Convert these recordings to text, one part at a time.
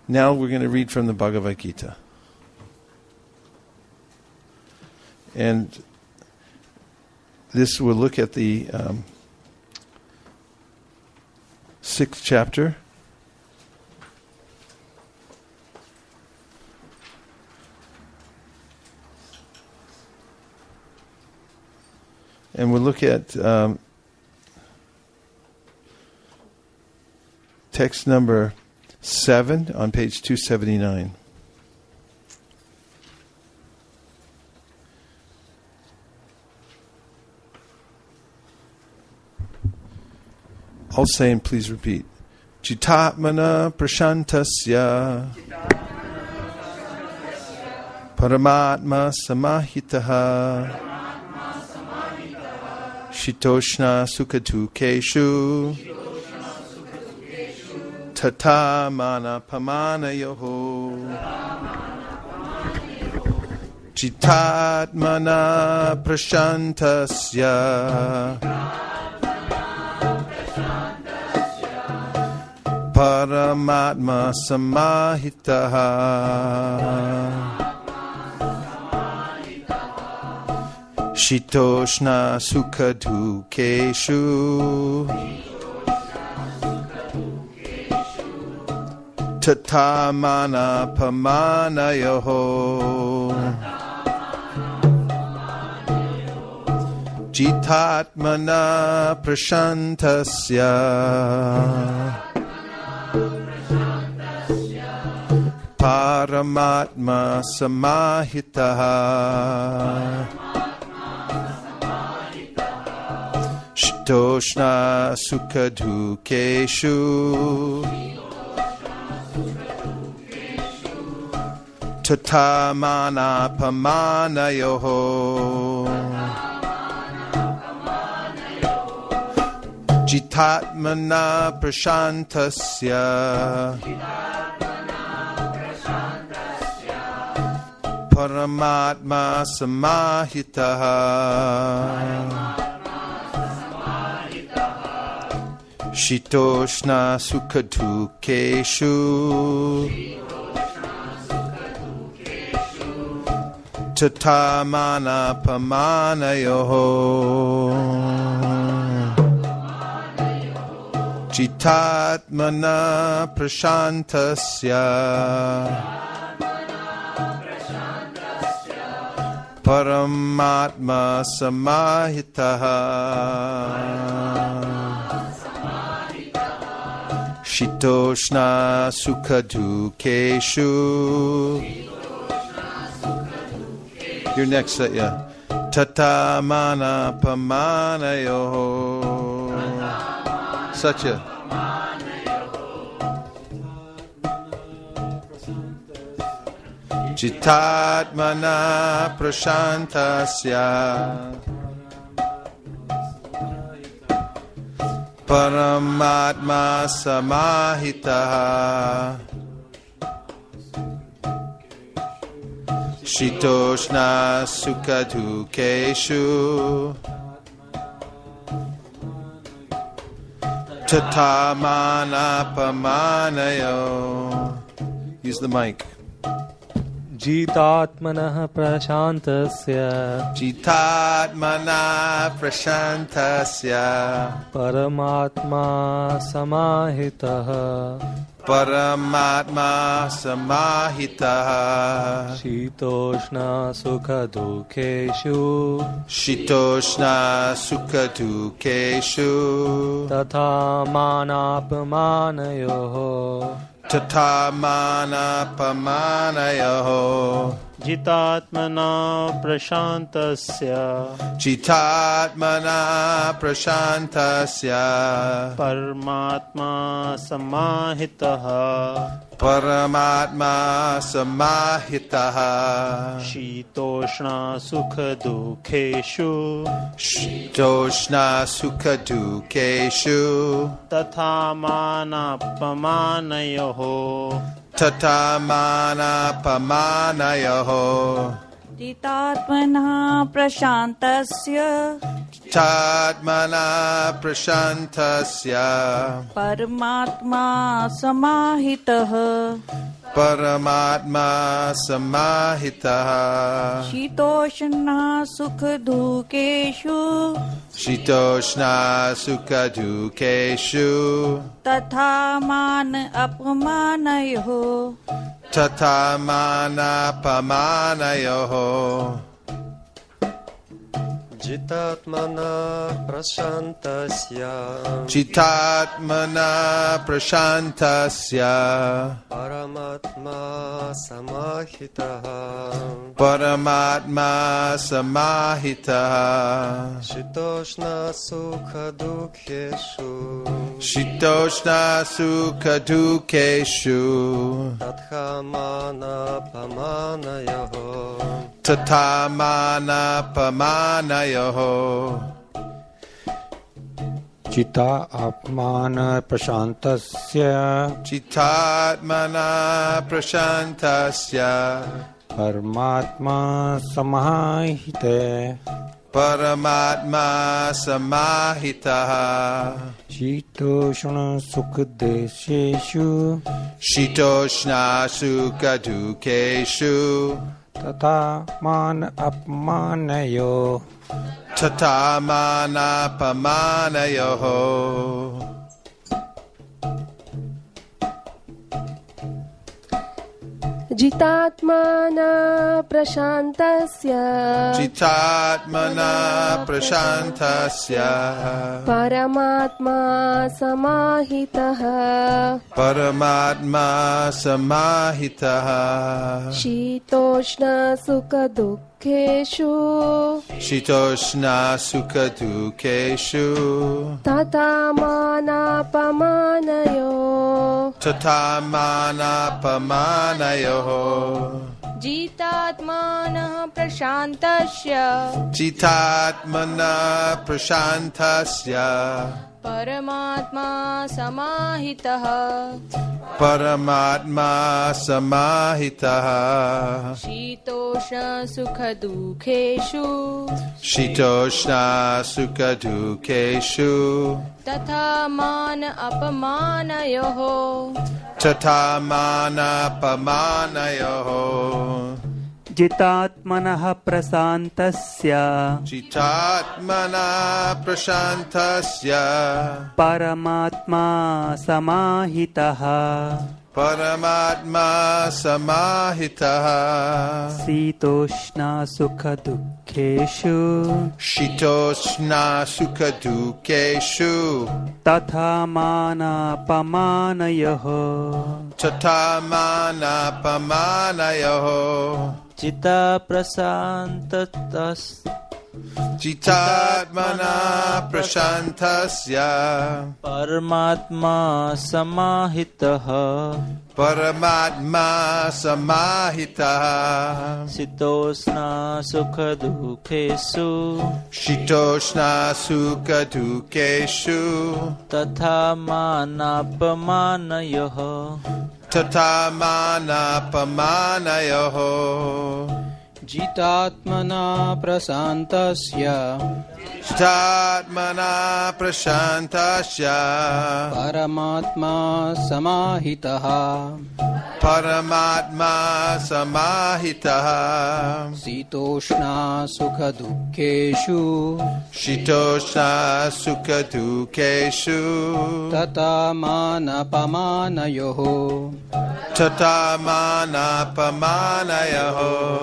Now we're going to read from the Bhagavad Gita. And this will look at the 6th chapter. And we'll look at text number 7 on page 279. I'll say and please repeat. Chitatmana prashantasya Paramatma samahitaha Shitoshna sukhatukeshu Tata mana pamanayoho Chitatmana prashantasya Paramatma samahitaha Shitoshna sukhatukeshu Tatamana pamanayoho Jitatmana prashantasya Paramatma samahitaha Shitoshna sukhatukeshu Tatamana pamanayoho Jitatmana prashantasya Paramatma samahitaha Shitoshna sukhatukeshu Tatamana pamanayoho Jitatmana prashantasya Paramatma samahitaha Shitoshna sukhatukeshu. You're next, Satya. Tatamana pamanayoho. Satya. Jitatmana prashantasya Paramatma samahitaha Shitoshna sukhatukeshu Tatamana pamanayo. Use the mic. Jitatmanah prashantasya Jitatmana prashantasya Paramatma samahitaha Paramatma samahitaha Shitoshna sukhatukeshu Shitoshna sukhatukeshu Tatha manapamanayoho Tatamana pamanayoho Jitatmana prashantasya Jitatmana prashantasya Paramatma samahitaha Paramatma samahitaha Shitoshna sukhadukheshu Shitoshna sukhadukheshu Tatha manapamanayoho Tatamana pamanayoho चितात्मनः प्रशान्तस्य चित्तात्मना प्रशान्तस्य परमात्मा समाहितः परमात्मा समाहितः शीतोष्णः सुखदुःखेषु शीतोष्णा सुखदुःखेषु तथा मान अपमानयोः तथा मानापमानयोः जितात्मना प्रशान्तस्य चित्तात्मना प्रशान्तस्य परमात्मा समाहितः परमात्मा समाहितः शीतोष्णा सुखदुःखेषु शीतोष्णा सुखदुःखेषु तथा मानापमानयोः तथा मानापमानयोः चिता आत्मान प्रशान्तस्य चित्तात्मना प्रशान्तस्य परमात्मा समाहिते परमात्मा समाहितः शीतोष्ण सुखदेशेषु शीतोष्णा सुखदुःखेषु तथा मान अपमानयोः तथा मानापमानयोः जितात्मना प्रशान्तस्य चित्तात्मना प्रशान्तस्य परमात्मा समाहितः परमात्मा समाहितः शीतोष्ण सुखदुःखेषु शीतोष्णा सुखदुःखेषु तथा मानापमानयोः तथा मानापमानयोः जितात्मनः प्रशान्तस्य चित्तात्मना प्रशान्तस्य परमात्मा समाहितः परमात्मा समाहितः शीतोष्ण सुखदुःखेषु शीतोष्णा सुखदुःखेषु तथा मान अपमानयोः तथा मानापमानयोः जितात्मनः प्रशान्तस्य चित्तात्मना प्रशान्तस्य परमात्मा समाहितः परमात्मा समाहितः शीतोष्णा सुखदुःखेषु शीतोष्णा सुखदुःखेषु तथा मानापमानयोः तथा मानापमानयोः चिता प्रशान्तस् चित्तात्मना प्रशान्तस्य परमात्मा समाहितः परमात्मा समाहितः शीतोष्णा सुखदुःखेषु शीतोष्णा सुखदुःखेषु तथा मानापमानयोः तथा मानापमानयोः जितात्मना प्रशान्तस्य चित्तात्मना प्रशान्तस्य परमात्मा समाहितः परमात्मा समाहितः शीतोष्णा सुखदुःखेषु शीतोष्णा सुखदुःखेषु तथा मानापमानयोः तथा मानापमानयोः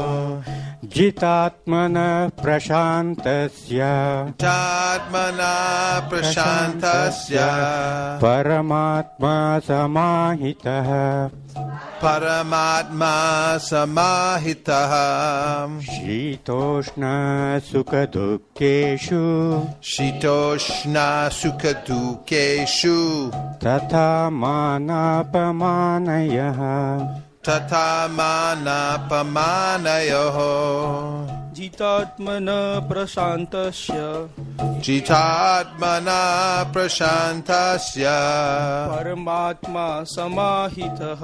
जितात्मनः प्रशान्तस्य चित्तात्मना प्रशान्तस्य परमात्मा समाहितः परमात्मा समाहितः शीतोष्ण सुखदुःखेषु शीतोष्णा सुखदुःखेषु तथा मानापमानयः तथा मानापमानयोः जितात्मना प्रशान्तस्य Jitatmana prashantasya परमात्मा समाहितः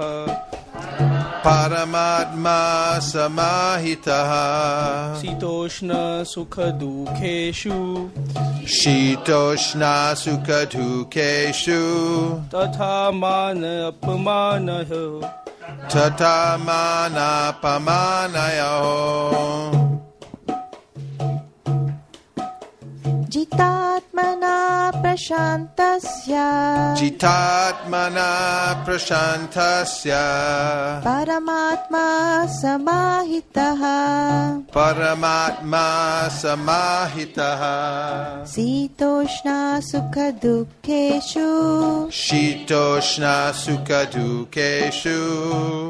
Paramatma samahitaha शीतोष्ण सुखदुःखेषु Shitoshna sukadukeshu तथा मान अपमानः Tatamana pamanayo Jitatmana prashantasya Jitatmana prashantasya Paramatma samahitaha Paramatma samahitaha Sitoshna sukha dukkeshu Shitoshna sukadukeshu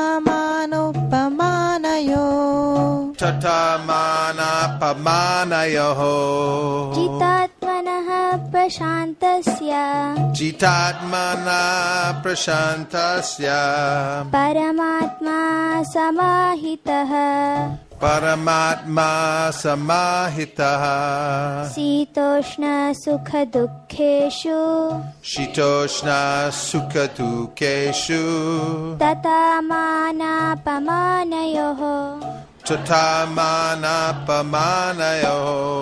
Tathamanoppamanayo Tatamana pamanayo जितात्मनः प्रशान्तस्य Jitatmana prashantasya परमात्मा समाहितः Paramatma samahitaha शीतोष्ण सुखदुःखेषु Shitoshna sukadukeshu तथा मानापमानयोः Tatamana pamanayo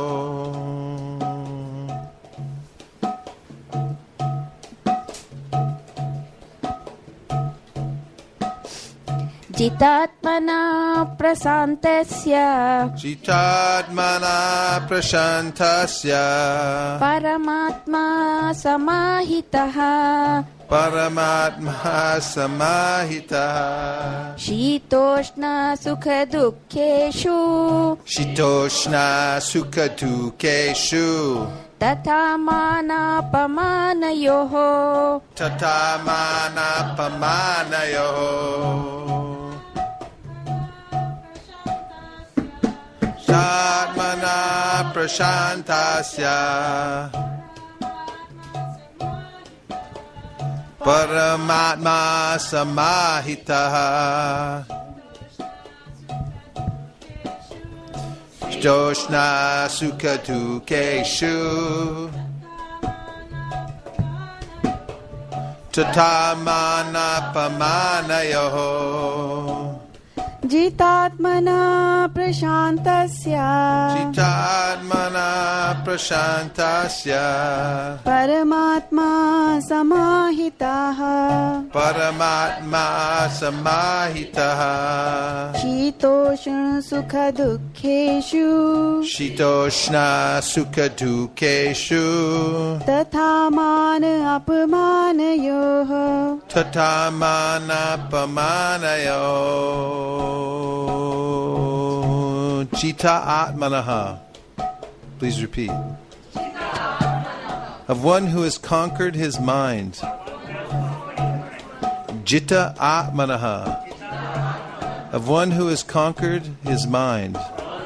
जितात्मना प्रशान्तस्य Jitatmana prashantasya परमात्मा समाहितः Paramatma samahitaha शीतोष्ण सुखदुःखेषु Shitoshna sukadukeshu तथा मानापमानयोः Tatamana pamanayo Satmana prashantasya Paramatma samahitaha Shitoshna sukadukeshu Tatamana pamanayo जितात्मना प्रशान्तस्य Jitatmana prashantasya परमात्मा समाहितः Paramatma samahitaha शीतोष्ण सुखदुःखेषु Shitoshna sukadukeshu तथा मान अपमानयोः Tatamana pamanayo Jita atmanaha. Please repeat. Of one who has conquered his mind. Jita atmanaha. Of one who has conquered his mind.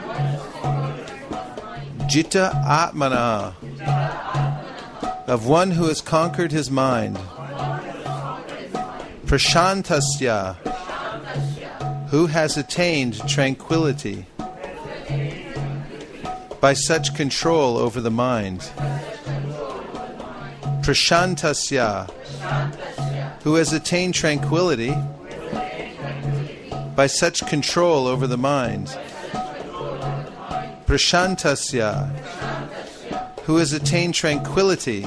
Jita atmanaha. Of one who has conquered his mind. Prashantasya. Who has attained tranquility by such control over the mind. Prashantasya. Who has attained tranquility by such control over the mind. Prashantasya. Who has attained tranquility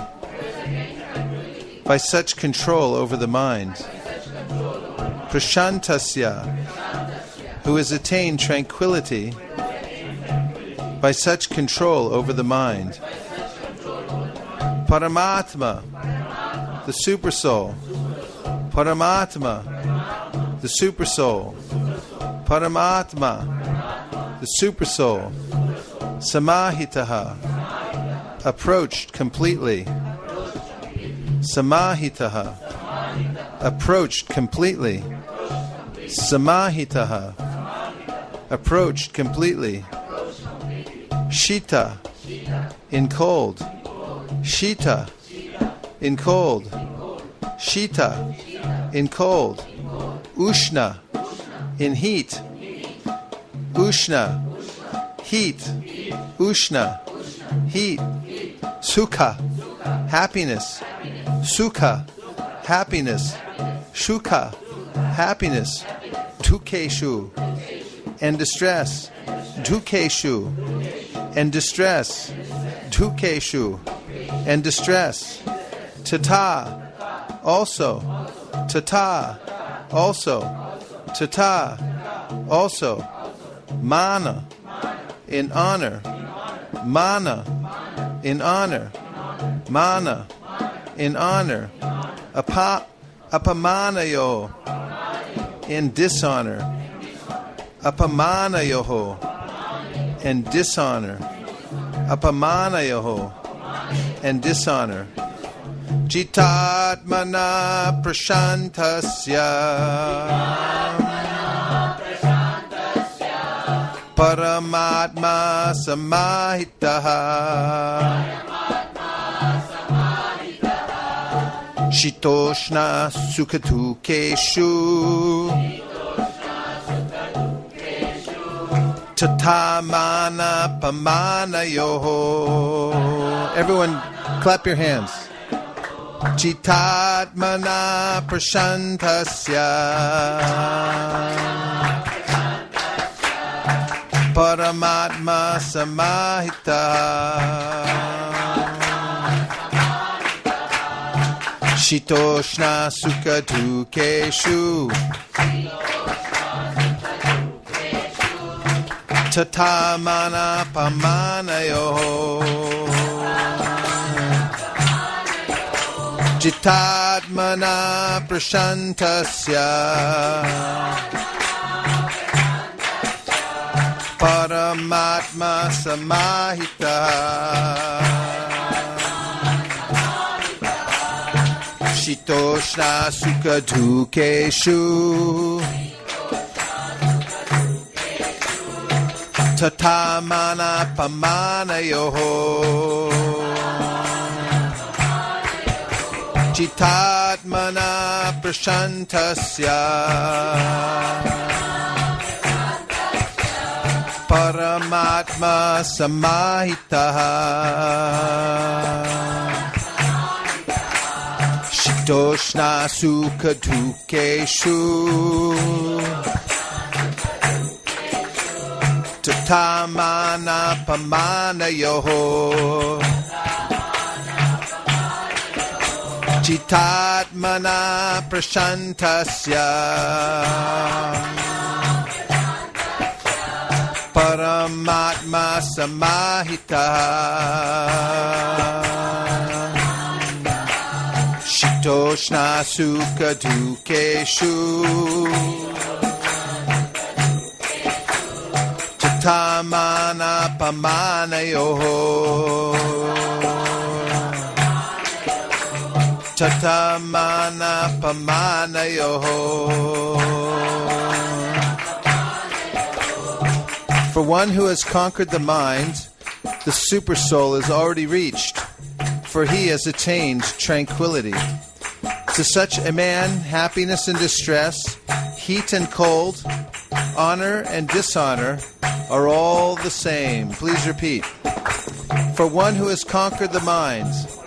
by such control over the mind. Prashantasya. Who has attained tranquility by such control over the mind. Paramatma, the Supersoul. Paramatma, the Supersoul. Paramatma, the Supersoul. Samahitaha, approached completely. Samahitaha, approached completely. Samahitaha, approached completely. Shita, in cold. Shita, in cold. Shita, in cold. Ushna, in heat. Ushna, heat. Ushna, heat. Sukha, happiness. Sukha, happiness. Shukha, happiness. Dukeshu, and distress. Dukeshu, and distress. Dukeshu, and distress. Tata, also. Tata, also. Tata, also. Mana, in honor. Mana, in honor. Mana, in honor. Apamanayo, in dishonor. Apamanayoho, and dishonor. Apamanayoho, and dishonor. Jitatmana prashantasya Paramatma samahitaha Shitoshna sukhatukeshu Tatamana pamanayoho. Everyone clap your hands. Jitatmana prashantasya Paramatma samahita Shitoshna sukhatukeshu Tatamana pamanayoho Jitatmana prashantasya Paramatma samahita Shitoshna sukhatukeshu Tatamana pamanayoho Jitatmana prashantasya Paramatma samahitaha Shitoshna sukhatukeshu Tatamana pamanayoho Jitatmana prashantasya Paramatma samahita Shitoshna sukhatukeshu Tatamana pamanayoho Tatamana pamanayoho. For one who has conquered the mind, the supersoul is already reached, for he has attained tranquility. To such a man, happiness and distress, heat and cold, honor and dishonor are all the same. Please repeat. For one who has conquered the mind,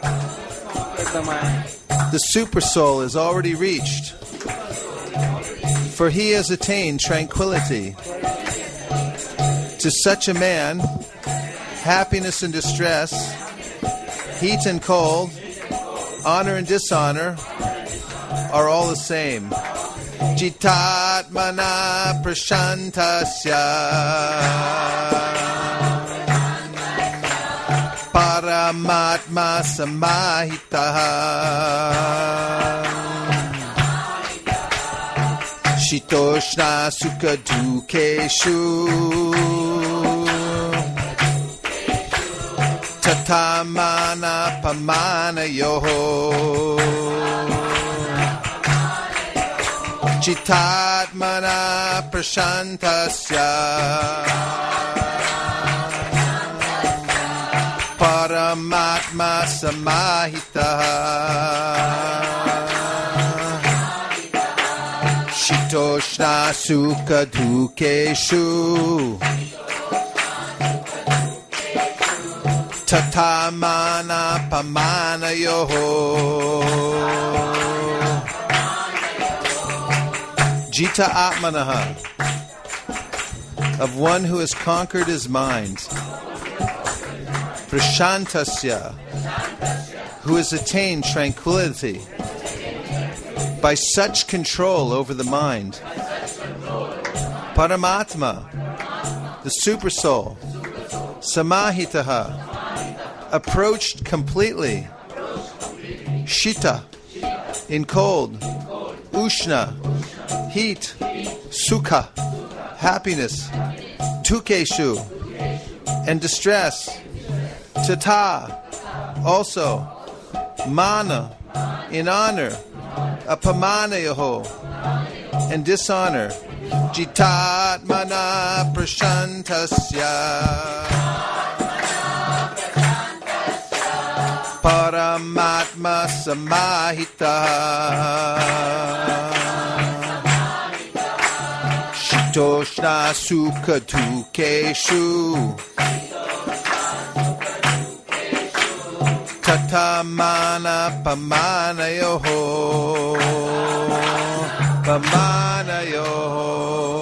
the supersoul is already reached, for he has attained tranquility. To such a man, happiness and distress, heat and cold, honor and dishonor are all the same. Jitatmana prashantasya Paramatma samahitaha Shitoshna sukhatukeshu Tatamana pamanayoho Jitatmana prashantasya Paramatma samahita Shitoshna sukhatukeshu Tatamana pamanayoho. Jita atmanaha. Of one who has conquered his mind. Prashantasya. Who has attained tranquility. By such control over the mind. Paramatma. The super soul. Samahitaha. Approached completely. Shita. In cold. Ushna. Heat. Sukha. Happiness. Tukeshu. And distress. Tata. Also. Mana. In honor. Apamanayaho. And dishonor. Jitatmana prashantasya. Paramatma samahita. Shitoshna sukha tukeshu. Tatamana pamanayoho. Pamanayoho.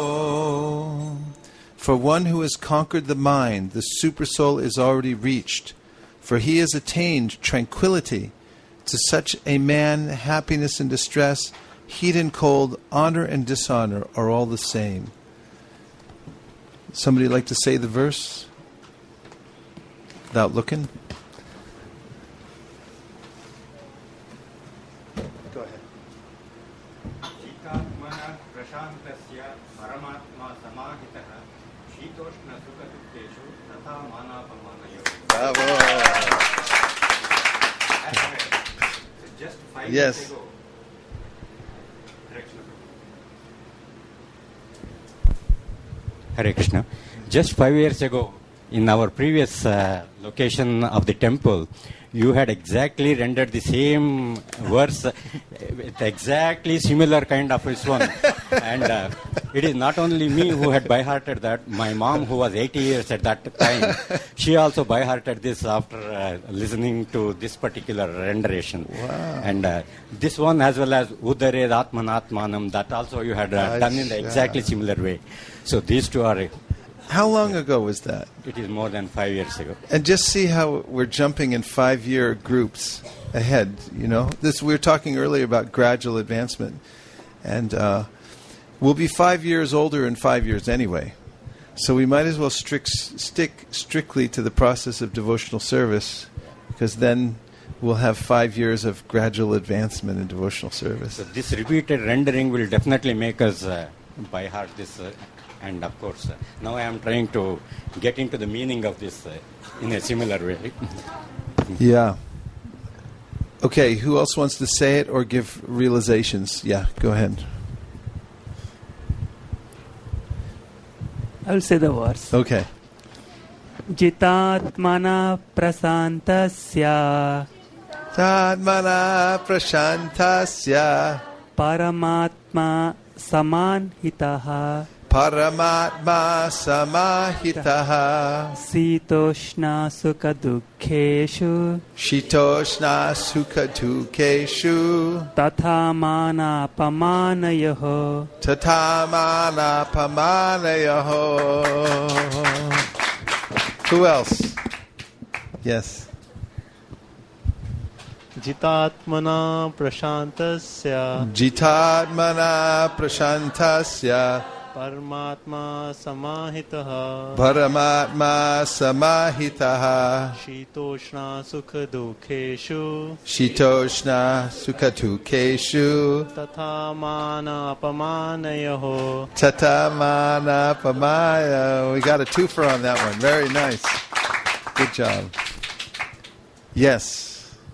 For one who has conquered the mind, the supersoul is already reached. For he has attained tranquility. To such a man, happiness and distress, heat and cold, honor and dishonor are all the same. Somebody like to say the verse without looking? Go ahead. Bravo. Just 5 Yes. years ago. Hare Krishna. Just 5 years ago, in our previous location of the temple, you had exactly rendered the same verse with exactly similar kind of this one. And it is not only me who had by-hearted that. My mom, who was 80 years at that time, she also by-hearted this after listening to this particular renderation. Wow. And this one as well as Udared Atmanatmanam, that also you had done in the exactly similar way. So these two are... How long ago was that? It is more than 5 years ago. And just see how we're jumping in 5-year groups ahead, you know. This we were talking earlier about gradual advancement. And we'll be 5 years older in 5 years anyway. So we might as well stick strictly to the process of devotional service, because then we'll have 5 years of gradual advancement in devotional service. So this repeated rendering will definitely make us by heart this... and of course, now I am trying to get into the meaning of this in a similar way. Yeah. Okay, who else wants to say it or give realizations? Yeah, go ahead. I will say the verse. Okay. Jitatmana prasantasya Tatmana prashantasya Paramatma samanhitaha Paramatma samahitaha Sitoshna sukha dukkeshu Shitoshna sukha tukeshu Tathamana pamanayoho Tatamana pamanayoho. Who else? Yes. Jitatmana prashantasya Jitatmana prashantasya Paramatma samahitaha Paramatma samahitaha Shitoshna sukha dukkeshu Shitoshna sukha tukeshu Tathamana apamanayoho. Tatamana pamaya. We got a twofer on that one. Very nice. Good job. Yes.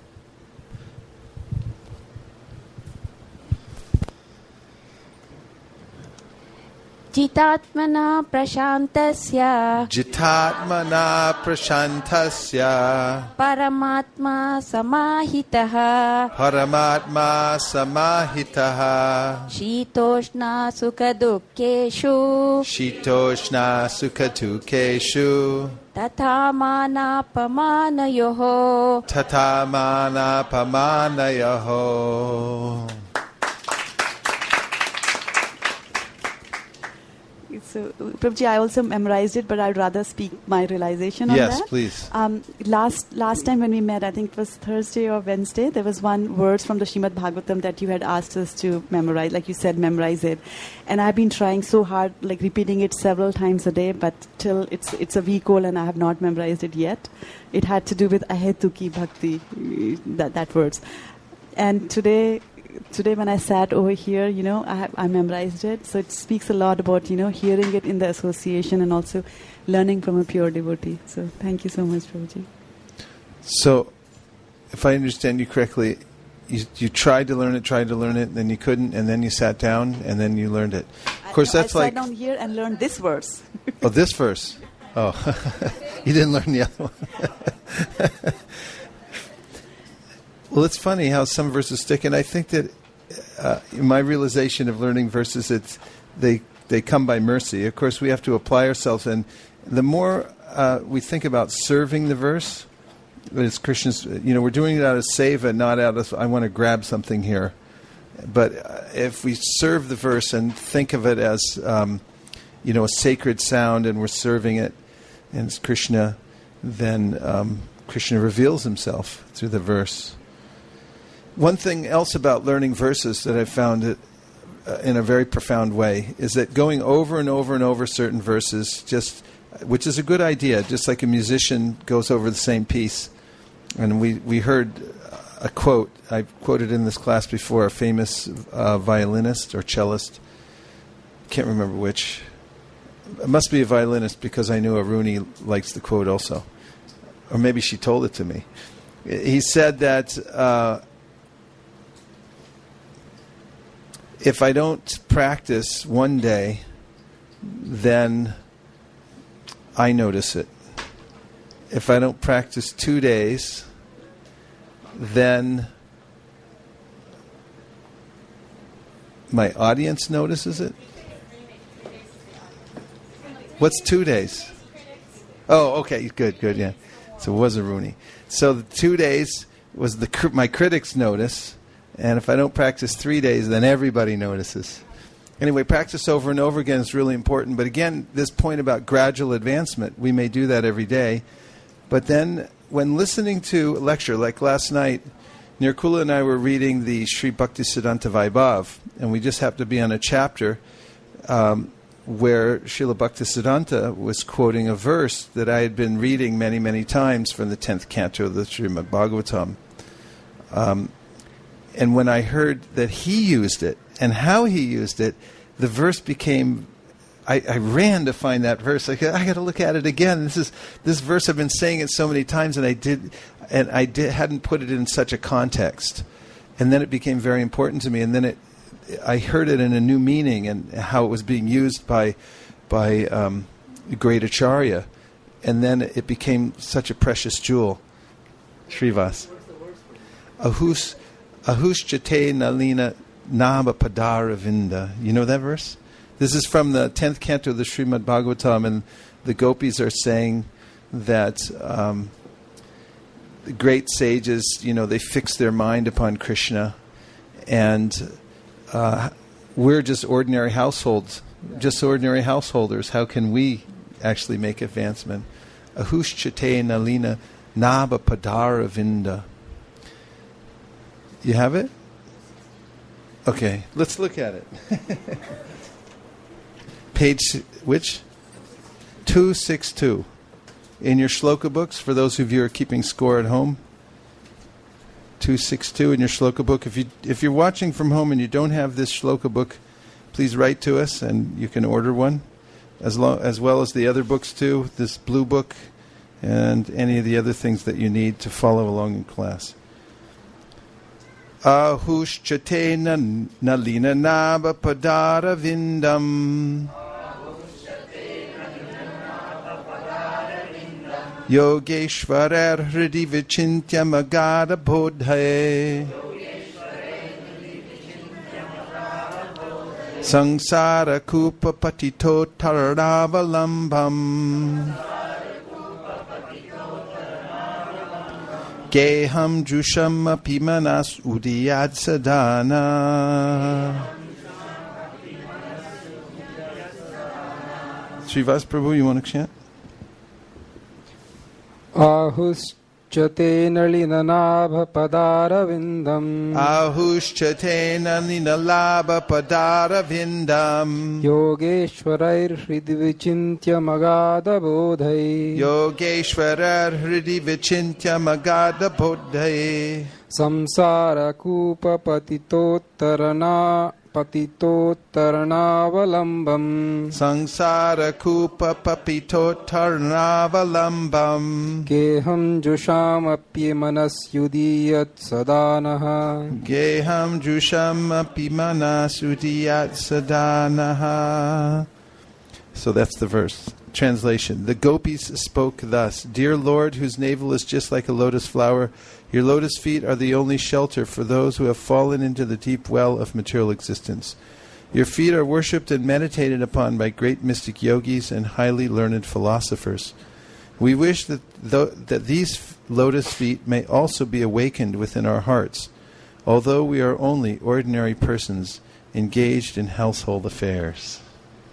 Jitatmana prashantasya Jitatmana prashantasya Paramatma samahitaha Paramatma samahitaha Shitoshna sukha dukkeshu Shitoshna sukha tukeshu तथा मानापमानयोः Tata mana pamanayaho. So, Prabhuji, I also memorized it, but I'd rather speak my realization on that. Yes, please. Last time when we met, I think it was Thursday or Wednesday, there was one verse from the Srimad Bhagavatam that you had asked us to memorize, like you said, memorize it. And I've been trying so hard, like repeating it several times a day, but till it's a week old and I have not memorized it yet. It had to do with ahetuki bhakti, that verse. And today when I sat over here, I memorized it. So it speaks a lot about, hearing it in the association and also learning from a pure devotee. So thank you so much, Prabhuji. So, if I understand you correctly, you tried to learn it, and then you couldn't, and then you sat down, and then you learned it. Of course, that's I like... sat down here and learned this verse. Oh, this verse. Oh, you didn't learn the other one. Well, it's funny how some verses stick, and I think that in my realization of learning verses, they come by mercy. Of course, we have to apply ourselves, and the more we think about serving the verse, as Krishna's, we're doing it out of seva, not out of I want to grab something here. But if we serve the verse and think of it as a sacred sound, and we're serving it, and it's Krishna, then Krishna reveals himself through the verse. One thing else about learning verses that I found in a very profound way is that going over and over and over certain verses, which is a good idea, just like a musician goes over the same piece. And we heard a quote, I quoted in this class before, a famous violinist or cellist, can't remember which. It must be a violinist because I knew Aruni likes the quote also. Or maybe she told it to me. He said that... if I don't practice one day, then I notice it. If I don't practice 2 days, then my audience notices it. What's 2 days? Oh, okay, good, yeah. So it was a Rooney. So the 2 days was my critics notice. And if I don't practice 3 days, then everybody notices. Anyway, practice over and over again is really important. But again, this point about gradual advancement, we may do that every day. But then when listening to a lecture, like last night, Nirkula and I were reading the Sri Bhaktisiddhanta Vaibhav, and we just happened to be on a chapter where Srila Bhaktisiddhanta was quoting a verse that I had been reading many, many times from the 10th canto of the Srimad Bhagavatam. And when I heard that he used it and how he used it, the verse became... I ran to find that verse. I got to look at it again. This verse, I've been saying it so many times, and I hadn't put it in such a context. And then it became very important to me. And then I heard it in a new meaning and how it was being used by great Acharya. And then it became such a precious jewel. Srivas. Ahushchate nalina naba padaravinda. You know that verse? This is from the 10th canto of the Srimad Bhagavatam, and the gopis are saying that the great sages, they fix their mind upon Krishna, and we're just ordinary householders. How can we actually make advancement? Ahushchate nalina naba padaravinda. You have it? Okay, let's look at it. Page, which? 262. In your shloka books, for those of you who are keeping score at home. 262 in your shloka book. If you're watching from home and you don't have this shloka book, please write to us and you can order one. As well as the other books too, this blue book and any of the other things that you need to follow along in class. Ahushchate nalina naba padara vindam Yogeshwarar hridi vichintya magada bodhaye Sangsara kupa patito taradavalambam Geham Jusham Api Manas Udiyad Sadhana. Srivas Prabhu, you want to chant? Ahushchate nalinanabha padaravindam. Ahushchate nalinalabha padaravindam. Yogeshwarair hridi vichintya magada bodhai. Yogeshwarar hridi vichintya magada bodhai. Samsara kupa patitottaranavalamvam. Sangsara kupa papitottaranavalamvam. Geham jusham apye manas yudiyat sadanaha. Geham jusham api manas udiyat sadanaha. So that's the verse. Translation. The gopis spoke thus: Dear Lord, whose navel is just like a lotus flower, your lotus feet are the only shelter for those who have fallen into the deep well of material existence. Your feet are worshipped and meditated upon by great mystic yogis and highly learned philosophers. We wish that these lotus feet may also be awakened within our hearts, although we are only ordinary persons engaged in household affairs.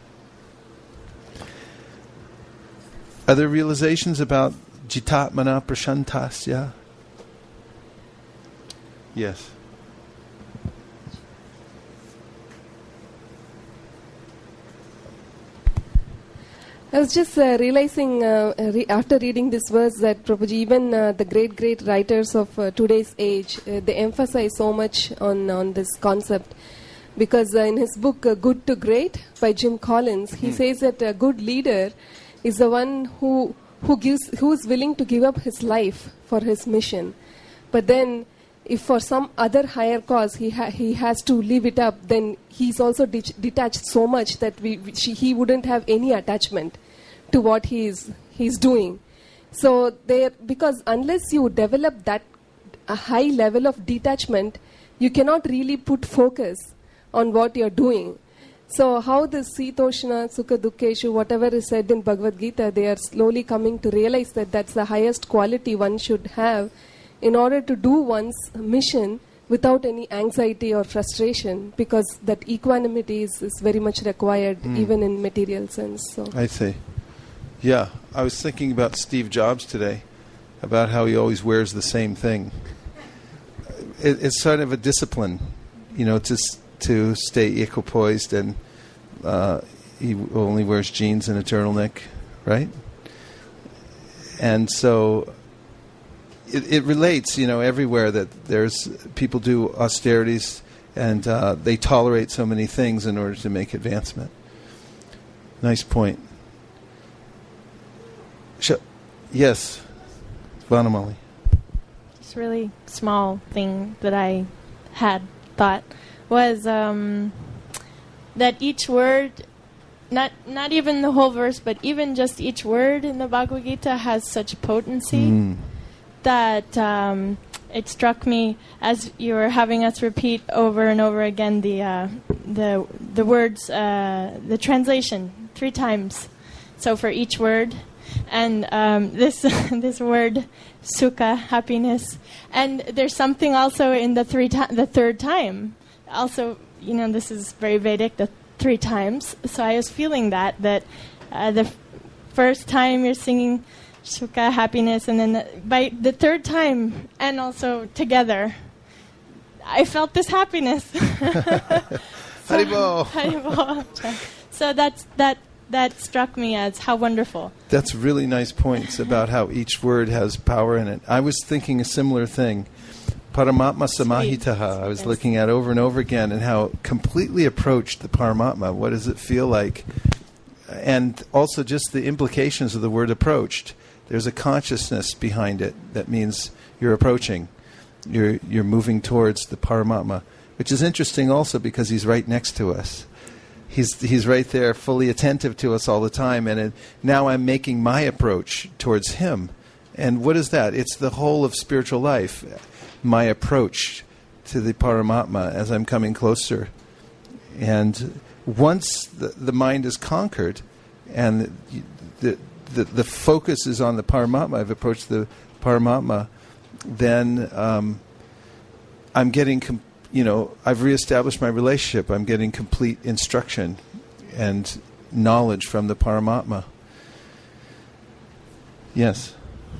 Other realizations about Jitatmana Prashantasya? Yes. I was just realizing after reading this verse that Prabhuji, even the great writers of today's age, they emphasize so much on this concept. Because in his book, Good to Great, by Jim Collins, he says that a good leader is the one who is willing to give up his life for his mission. But then, if for some other higher cause he has to leave it up, then he's also detached so much that he wouldn't have any attachment to what he's doing. So because unless you develop a high level of detachment, you cannot really put focus on what you're doing. So how the Sitoshna, Sukha Dukkeshu, whatever is said in Bhagavad Gita, they are slowly coming to realize that that's the highest quality one should have in order to do one's mission without any anxiety or frustration, because that equanimity is very much required even in material sense. So I see. Yeah, I was thinking about Steve Jobs today, about how he always wears the same thing. It's sort of a discipline, to stay equipoised, and he only wears jeans and a turtleneck, right? And so it relates, everywhere that there's people do austerities and they tolerate so many things in order to make advancement. Nice point. Yes, Vanamali. This really small thing that I had thought was that each word, not even the whole verse, but even just each word in the Bhagavad Gita has such potency that it struck me as you were having us repeat over and over again the words, the translation 3 times. So for each word, and this word sukha, happiness, and there's something also in the third time. Also, this is very Vedic, the 3 times. So I was feeling that the first time you're singing sukha, happiness, and then by the 3rd time, and also together, I felt this happiness. Haribol. Haribol. So that struck me as how wonderful. That's really nice points about how each word has power in it. I was thinking a similar thing. Paramatma Samahitaha, I was looking at over and over again, and how completely approached the Paramatma. What does it feel like? And also just the implications of the word approached. There's a consciousness behind it that means you're approaching. You're moving towards the Paramatma, which is interesting also because he's right next to us. He's right there, fully attentive to us all the time, and now I'm making my approach towards him. And what is that? It's the whole of spiritual life. My approach to the Paramatma as I'm coming closer. And once the mind is conquered and the focus is on the Paramatma, I've approached the Paramatma, then I'm getting, I've reestablished my relationship. I'm getting complete instruction and knowledge from the Paramatma. Yes.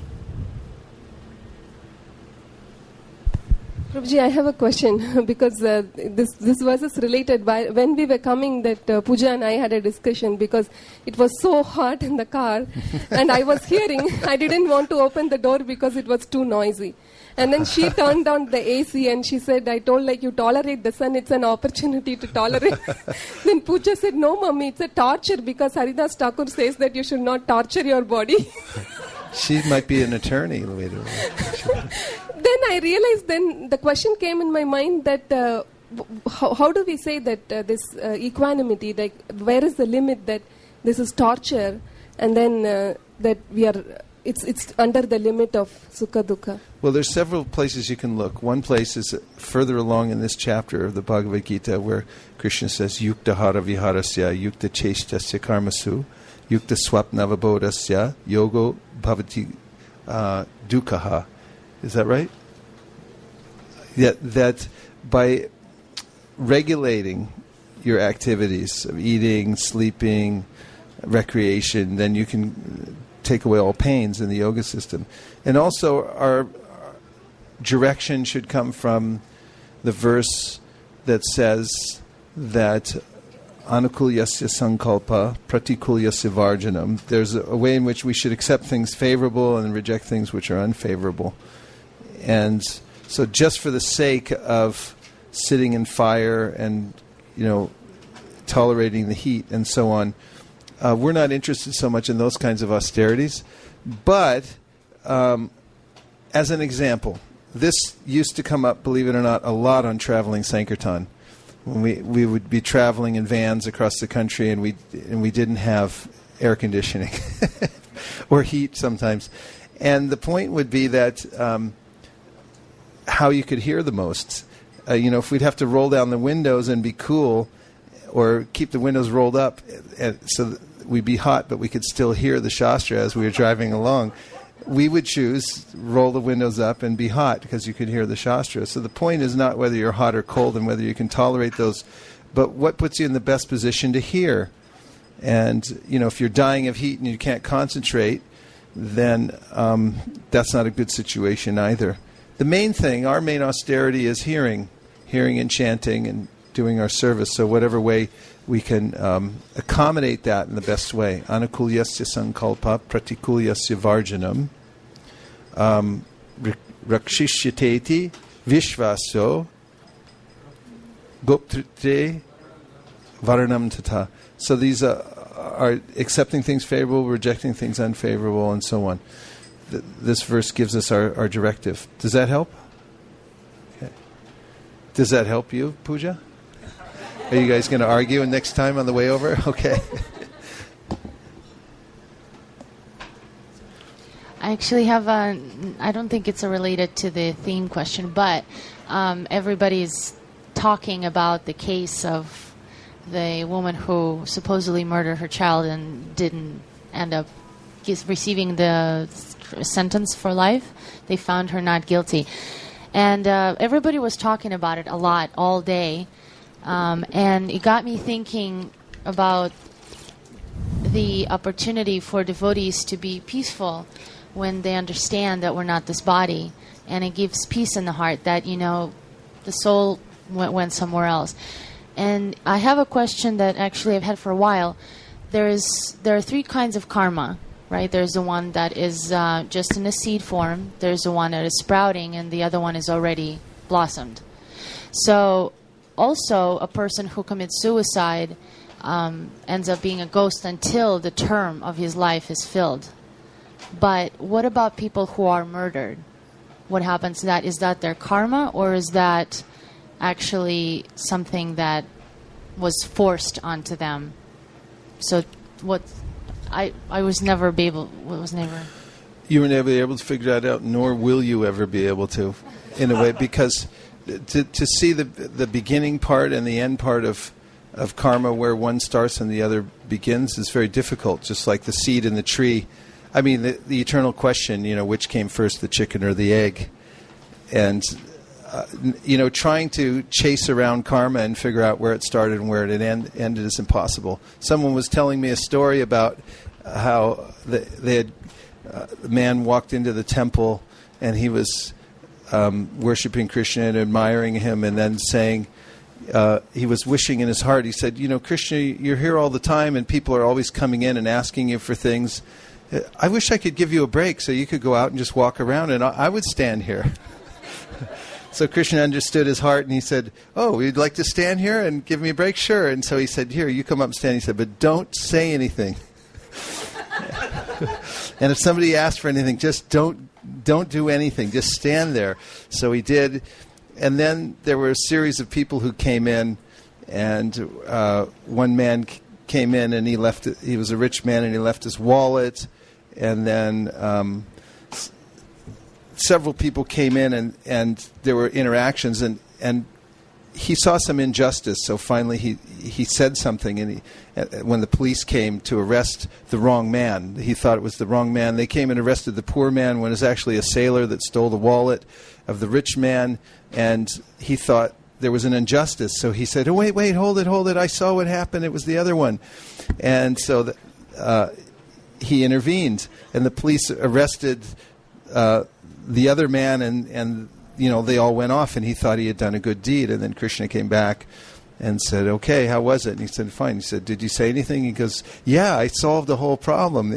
Prabhuji, I have a question because this verse is related. When we were coming, that Pooja and I had a discussion because it was so hot in the car, and I was hearing. I didn't want to open the door because it was too noisy. And then she turned on the AC and she said, I told you tolerate the sun, it's an opportunity to tolerate. Then Pooja said, no mummy, it's a torture because Haridas Thakur says that you should not torture your body. She might be an attorney later on. Then I realized, then the question came in my mind that how do we say that this equanimity, like where is the limit that this is torture and then that we are... It's under the limit of sukha dukkha. Well, there's several places you can look. One place is further along in this chapter of the Bhagavad Gita where Krishna says, Yukta hara viharasya, yukta cheshtasya karmasu, yukta swapnavabodhasya, yogo bhavati dukkaha. Is that right? Yeah, that by regulating your activities of eating, sleeping, recreation, then you can take away all pains in the yoga system. And also our direction should come from the verse that says that anukulyasya sankalpa pratikulyasya varjanam. There's a way in which we should accept things favorable and reject things which are unfavorable. And so just for the sake of sitting in fire and, tolerating the heat and so on, we're not interested so much in those kinds of austerities. But as an example, this used to come up, believe it or not, a lot on traveling Sankirtan. When we would be traveling in vans across the country and we didn't have air conditioning or heat sometimes. And the point would be that how you could hear the most. If we'd have to roll down the windows and be cool, or keep the windows rolled up so that we'd be hot, but we could still hear the Shastra as we were driving along, we would choose roll the windows up and be hot because you could hear the Shastra. So the point is not whether you're hot or cold and whether you can tolerate those, but what puts you in the best position to hear. And, if you're dying of heat and you can't concentrate, then that's not a good situation either. The main thing, our main austerity is hearing and chanting and doing our service. So whatever way we can accommodate that in the best way. Anukulyasya sankalpa pratikulyasya varjanam rakshishyateti vishvaso goptrite varanam tata. So these are accepting things favorable, rejecting things unfavorable, and so on. This verse gives us our directive. Does that help? Okay. Does that help you, Pooja? Are you guys going to argue next time on the way over? Okay. I actually have I don't think it's related to the theme question, but everybody's talking about the case of the woman who supposedly murdered her child and didn't end up receiving the sentence for life. They found her not guilty. And everybody was talking about it a lot all day. And it got me thinking about the opportunity for devotees to be peaceful when they understand that we're not this body. And it gives peace in the heart that, the soul went somewhere else. And I have a question that actually I've had for a while. There are three kinds of karma, right? There's the one that is just in a seed form. There's the one that is sprouting, and the other one is already blossomed. So also, a person who commits suicide ends up being a ghost until the term of his life is filled. But what about people who are murdered? What happens to that? Is that their karma, or is that actually something that was forced onto them? So what? I was never able. You were never able to figure that out, nor will you ever be able to, in a way, because to see the beginning part and the end part of karma, where one starts and the other begins, is very difficult. Just like the seed in the tree. I mean, the eternal question, which came first, the chicken or the egg? and trying to chase around karma and figure out where it started and where it ended is impossible. Someone was telling me a story about how the man walked into the temple and he was worshiping Krishna and admiring him, and then saying, he was wishing in his heart, he said, Krishna, you're here all the time and people are always coming in and asking you for things. I wish I could give you a break so you could go out and just walk around and I would stand here. So Krishna understood his heart and he said, oh, you'd like to stand here and give me a break? Sure. And so he said, here, you come up and stand. He said, but don't say anything. And if somebody asked for anything, just don't do anything. Just stand there. So he did. And then there were a series of people who came in, and one man came in and he was a rich man and he left his wallet. And then several people came in and there were interactions, and he saw some injustice. So finally he said something, and when the police came to arrest the wrong man, he thought it was the wrong man. They came and arrested the poor man when it was actually a sailor that stole the wallet of the rich man, and he thought there was an injustice. So he said, oh, wait, hold it. I saw what happened. It was the other one. And so he intervened, and the police arrested the other man, and they all went off, and he thought he had done a good deed. And then Krishna came back and said, okay, how was it? And he said, fine. He said, did you say anything? He goes, yeah, I solved the whole problem.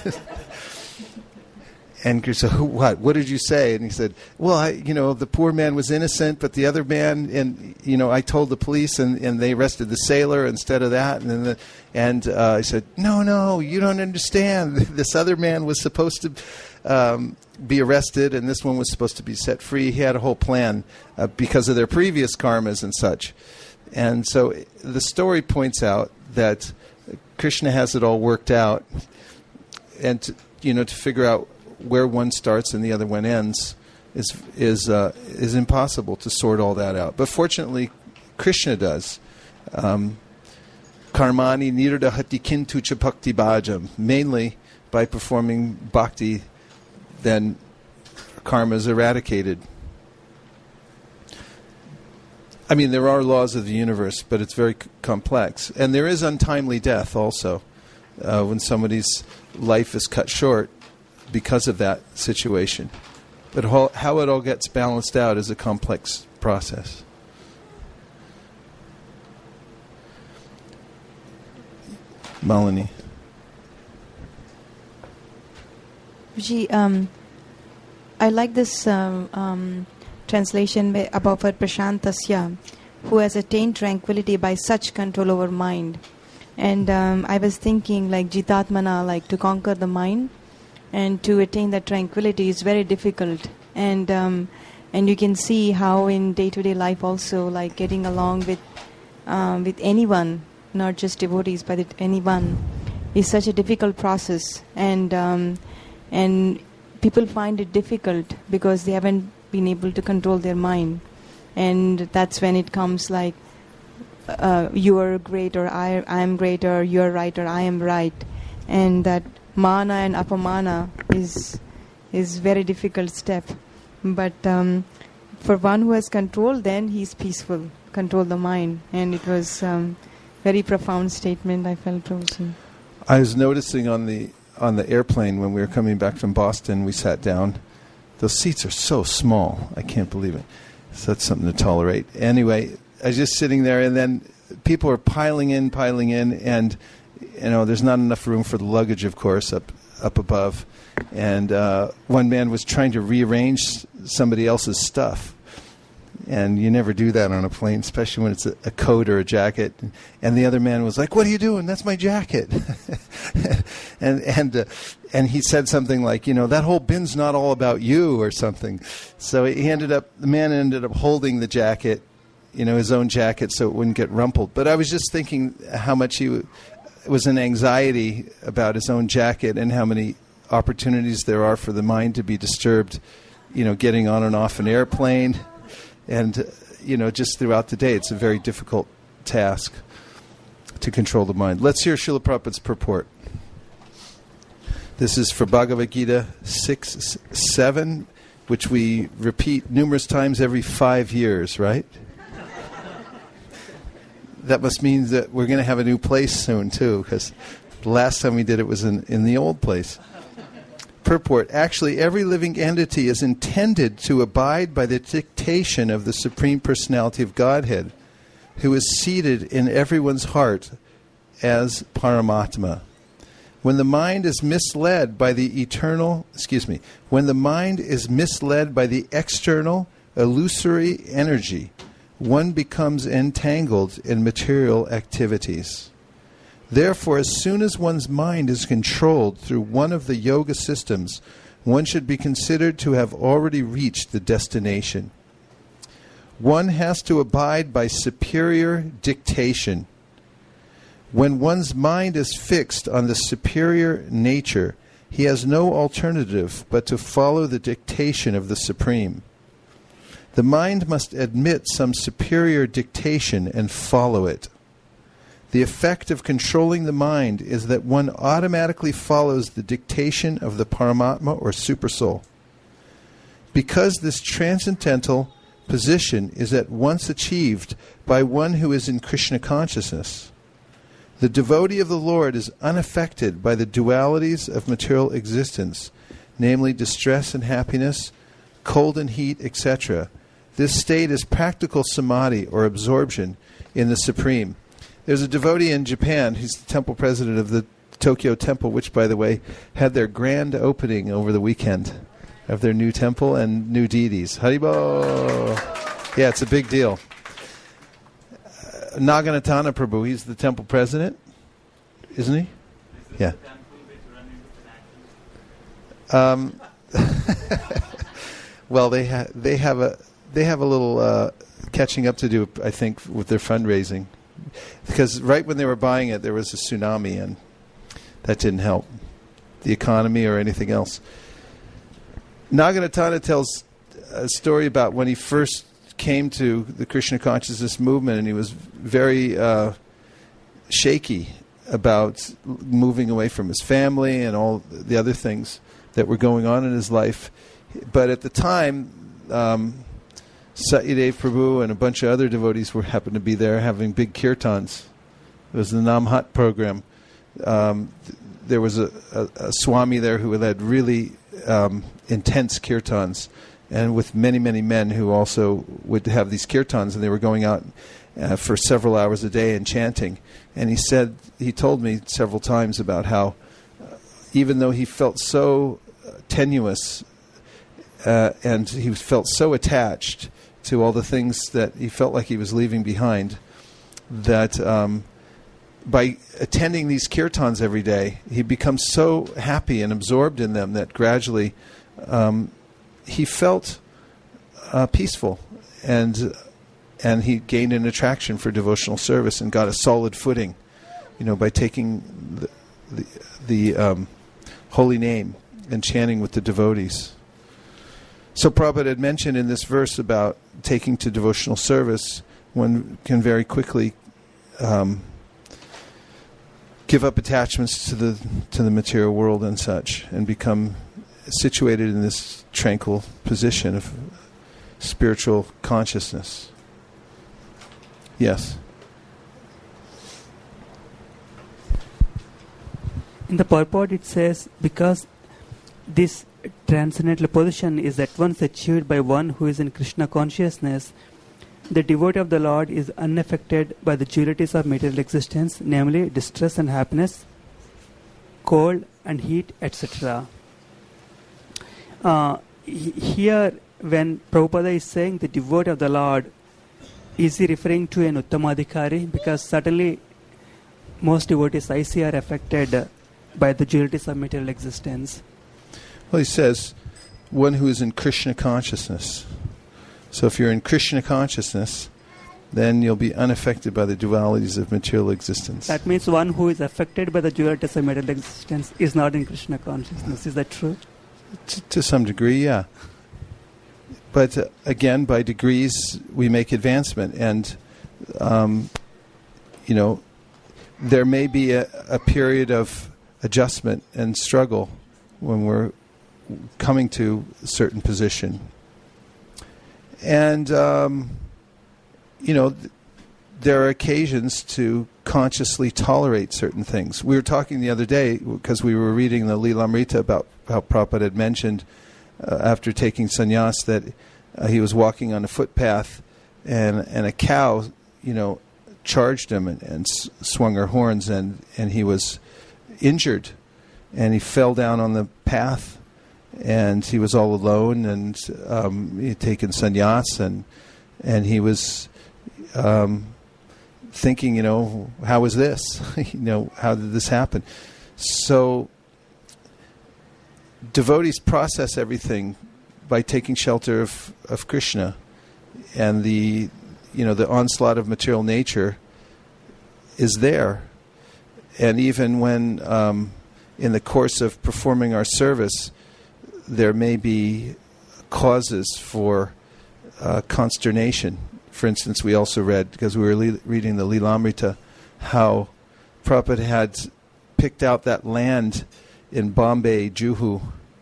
And Krishna said, what did you say? And he said, well, the poor man was innocent, but the other man, and I told the police, and they arrested the sailor instead of that. And I said, no, you don't understand. This other man was supposed to be arrested, and this one was supposed to be set free. He had a whole plan because of their previous karmas and such. And so the story points out that Krishna has it all worked out, and to figure out where one starts and the other one ends is impossible to sort all that out. But fortunately, Krishna does. Karmani nirdahati kintu cha bhakti bhajam. Mainly by performing bhakti, then karma is eradicated. I mean, there are laws of the universe, but it's very complex. And there is untimely death also, when somebody's life is cut short because of that situation. But how it all gets balanced out is a complex process. Malini. I like this translation about Prashantasya, who has attained tranquility by such control over mind. And I was thinking, like Jitatmana, like to conquer the mind and to attain that tranquility is very difficult. And you can see how in day-to-day life also, like getting along with anyone, not just devotees, but anyone, is such a difficult process. And people find it difficult because they haven't been able to control their mind. And that's when it comes like, you are great, or I am great, or you are right, or I am right. And that mana and apamana is very difficult step. But for one who has control, then he's peaceful, control the mind. And it was very profound statement, I felt, Prabhuji. I was noticing on the airplane when we were coming back from Boston, we sat down. Those seats are so small. I can't believe it. So that's something to tolerate. Anyway, I was just sitting there, and then people are piling in, and there's not enough room for the luggage, of course, up above. And one man was trying to rearrange somebody else's stuff. And you never do that on a plane, especially when it's a coat or a jacket. And the other man was like, "What are you doing? That's my jacket." and he said something like, "That whole bin's not all about you," or something. So the man ended up holding the jacket, his own jacket, so it wouldn't get rumpled. But I was just thinking how much it was an anxiety about his own jacket, and how many opportunities there are for the mind to be disturbed, getting on and off an airplane. And, just throughout the day, it's a very difficult task to control the mind. Let's hear Srila Prabhupada's purport. This is for Bhagavad Gita 6.7, which we repeat numerous times every 5 years, right? That must mean that we're going to have a new place soon, too, because the last time we did it was in the old place. Purport. Actually, every living entity is intended to abide by the dictation of the Supreme Personality of Godhead, who is seated in everyone's heart as Paramatma. When the mind is misled by the when the mind is misled by the external, illusory energy, one becomes entangled in material activities. Therefore, as soon as one's mind is controlled through one of the yoga systems, one should be considered to have already reached the destination. One has to abide by superior dictation. When one's mind is fixed on the superior nature, he has no alternative but to follow the dictation of the Supreme. The mind must admit some superior dictation and follow it. The effect of controlling the mind is that one automatically follows the dictation of the Paramatma or Supersoul. Because this transcendental position is at once achieved by one who is in Krishna consciousness, the devotee of the Lord is unaffected by the dualities of material existence, namely distress and happiness, cold and heat, etc. This state is practical samadhi or absorption in the Supreme. There's a devotee in Japan, he's the temple president of the Tokyo Temple, which, by the way, had their grand opening over the weekend of their new temple and new deities. Haribo! Yeah, it's a big deal. Naganatana Prabhu, he's the temple president, isn't he? Yeah. Well, they have a little catching up to do, I think, with their fundraising. Because right when they were buying it, there was a tsunami, and that didn't help the economy or anything else. Naganatana tells a story about when he first came to the Krishna consciousness movement, and he was very shaky about moving away from his family and all the other things that were going on in his life. But at the time, Satyadev Prabhu and a bunch of other devotees happened to be there having big kirtans. It was the Namhat program. There was a Swami there who had really intense kirtans, and with many, many men who also would have these kirtans, and they were going out for several hours a day and chanting. And he told me several times about how even though he felt so tenuous and he felt so attached to all the things that he felt like he was leaving behind, that by attending these kirtans every day, he becomes so happy and absorbed in them that gradually he felt peaceful, and he gained an attraction for devotional service and got a solid footing, by taking the holy name and chanting with the devotees. So Prabhupada had mentioned in this verse about taking to devotional service, one can very quickly give up attachments to the material world and such, and become situated in this tranquil position of spiritual consciousness. Yes. In the purport it says, because this transcendental position is at once achieved by one who is in Krishna consciousness, the devotee of the Lord is unaffected by the dualities of material existence, namely distress and happiness, cold and heat, etc. Here, when Prabhupada is saying the devotee of the Lord, is he referring to an Uttamadhikari? Because certainly most devotees I see are affected by the dualities of material existence. Well, he says, one who is in Krishna consciousness. So if you're in Krishna consciousness, then you'll be unaffected by the dualities of material existence. That means one who is affected by the dualities of material existence is not in Krishna consciousness. Is that true? To some degree, yeah. But again, by degrees, we make advancement. And, there may be a period of adjustment and struggle when we're coming to a certain position. And, there are occasions to consciously tolerate certain things. We were talking the other day, because we were reading the Lilamrita, about how Prabhupada had mentioned after taking sannyas that he was walking on a footpath and a cow, charged him and swung her horns, and he was injured, and he fell down on the path, and he was all alone, and he had taken sannyas, and he was thinking, how was this? How did this happen? So devotees process everything by taking shelter of Krishna, and the onslaught of material nature is there. And even when in the course of performing our service, there may be causes for consternation. For instance, we also read, because we were reading the Lilamrita, how Prabhupada had picked out that land in Bombay, Juhu,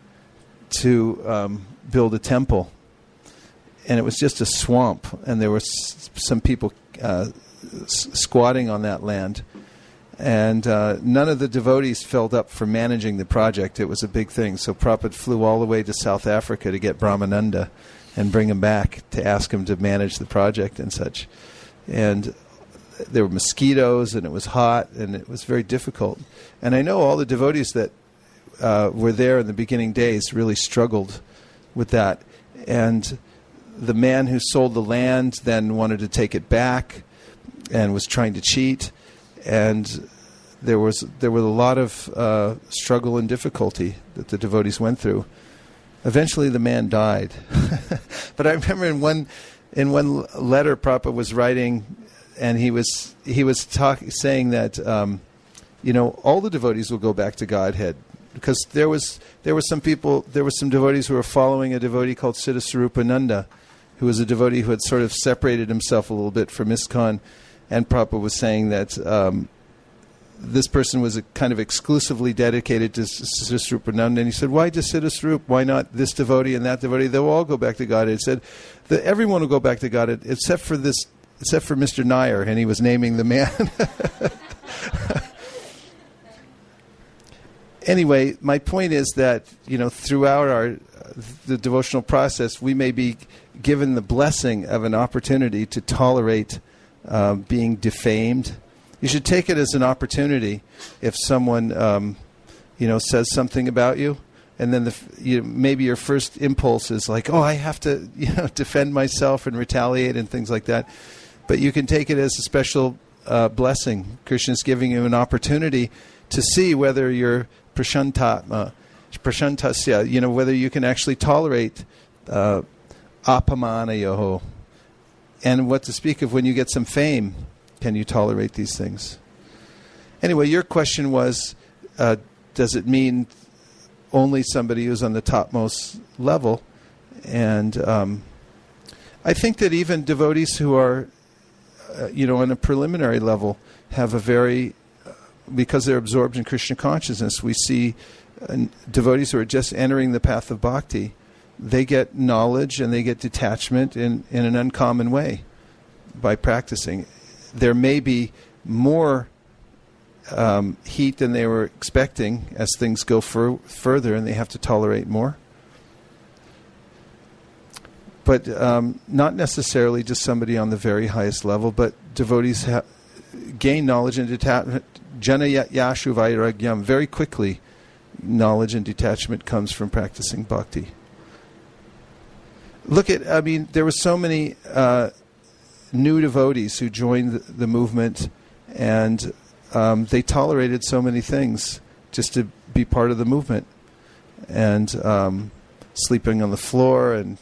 to build a temple. And it was just a swamp, and there were some people squatting on that land. And none of the devotees filled up for managing the project. It was a big thing. So Prabhupada flew all the way to South Africa to get Brahmananda and bring him back to ask him to manage the project and such. And there were mosquitoes, and it was hot, and it was very difficult. And I know all the devotees that were there in the beginning days really struggled with that. And the man who sold the land then wanted to take it back and was trying to cheat. And there were a lot of struggle and difficulty that the devotees went through. Eventually, the man died. But I remember in one letter Prabhupada was writing, and he was saying that all the devotees will go back to Godhead, because there were some devotees who were following a devotee called Siddhaswarupananda, who was a devotee who had sort of separated himself a little bit from ISKCON, and Prabhupada was saying that this person was kind of exclusively dedicated to Siddhaswarupananda, and he said, why just Siddhaswarup? Why not this devotee and that devotee? They'll all go back to Godhead. He said that everyone will go back to Godhead except for Mr. Nair, and he was naming the man. Anyway, my point is that throughout the devotional process, we may be given the blessing of an opportunity to tolerate being defamed. You should take it as an opportunity if someone, says something about you, and then maybe your first impulse is like, oh, I have to, defend myself and retaliate and things like that. But you can take it as a special blessing. Krishna's giving you an opportunity to see whether you're prashantasya, whether you can actually tolerate apamanayoho. And what to speak of when you get some fame. Can you tolerate these things? Anyway, your question was, does it mean only somebody who's on the topmost level? And I think that even devotees who are, on a preliminary level have a very, because they're absorbed in Krishna consciousness, we see devotees who are just entering the path of bhakti, they get knowledge and they get detachment in an uncommon way by practicing. There may be more heat than they were expecting as things go further, and they have to tolerate more. But not necessarily just somebody on the very highest level, but devotees gain knowledge and detachment. Jana yashu vairagyam. Very quickly, knowledge and detachment comes from practicing bhakti. There were so many new devotees who joined the movement, and they tolerated so many things just to be part of the movement, and sleeping on the floor, and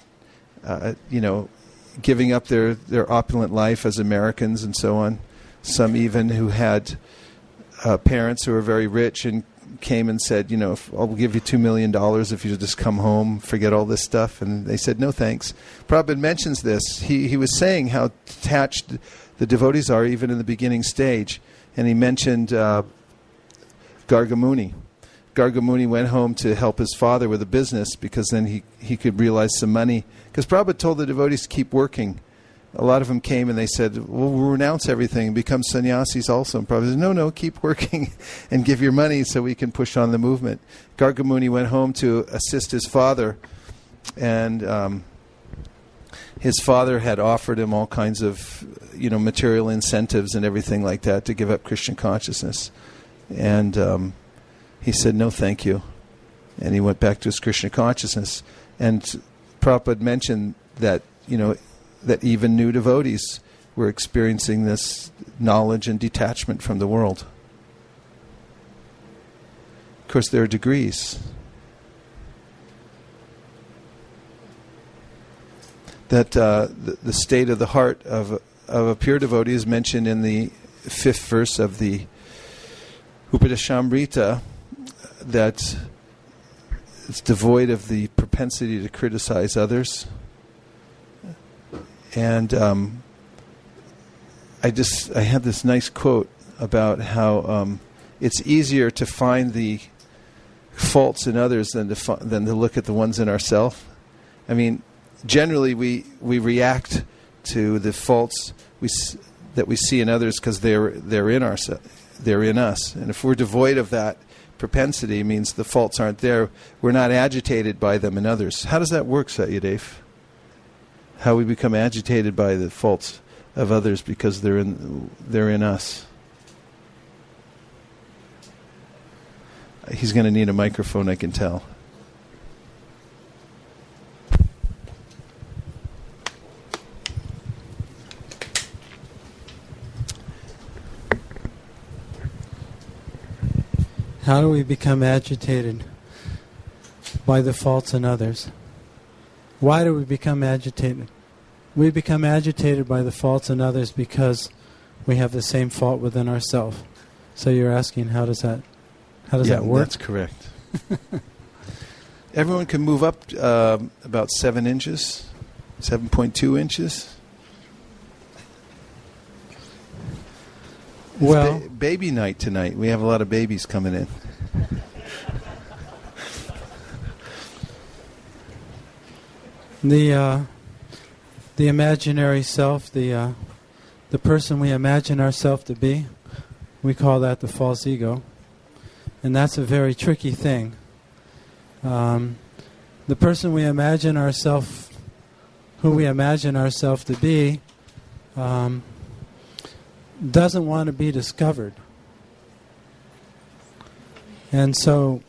giving up their opulent life as Americans and so on. Some even who had parents who were very rich and came and said, I'll give you $2 million if you just come home, forget all this stuff. And they said, no thanks. Prabhupada mentions this. He was saying how detached the devotees are even in the beginning stage. And he mentioned Gargamuni, Gargamuni went home to help his father with a business because then he could realize some money. Because Prabhupada told the devotees to keep working. A lot of them came and they said, well, we'll renounce everything and become sannyasis also. And Prabhupada said, no, keep working and give your money so we can push on the movement. Gargamuni went home to assist his father, and his father had offered him all kinds of material incentives and everything like that to give up Krishna consciousness. And he said, no, thank you. And he went back to his Krishna consciousness. And Prabhupada mentioned that, that even new devotees were experiencing this knowledge and detachment from the world. Of course, there are degrees. That the state of the heart of a pure devotee is mentioned in the 5th verse of the Upadeshamrita, that it's devoid of the propensity to criticize others. And I have this nice quote about how it's easier to find the faults in others than to look at the ones in ourselves. I mean, generally we react to the faults that we see in others because they're in us. And if we're devoid of that propensity, it means the faults aren't there. We're not agitated by them in others. How does that work, Satyadev? How we become agitated by the faults of others because they're in us. He's going to need a microphone, I can tell. How do we become agitated by the faults in others? Why do we become agitated? We become agitated by the faults in others because we have the same fault within ourselves. So you're asking, how does that work? That's correct. Everyone can move up about 7 inches, 7.2 inches. It's baby night tonight. We have a lot of babies coming in. The imaginary self, the person we imagine ourselves to be, we call that the false ego, and that's a very tricky thing. The person we imagine ourselves, who we imagine ourselves to be, doesn't want to be discovered, and so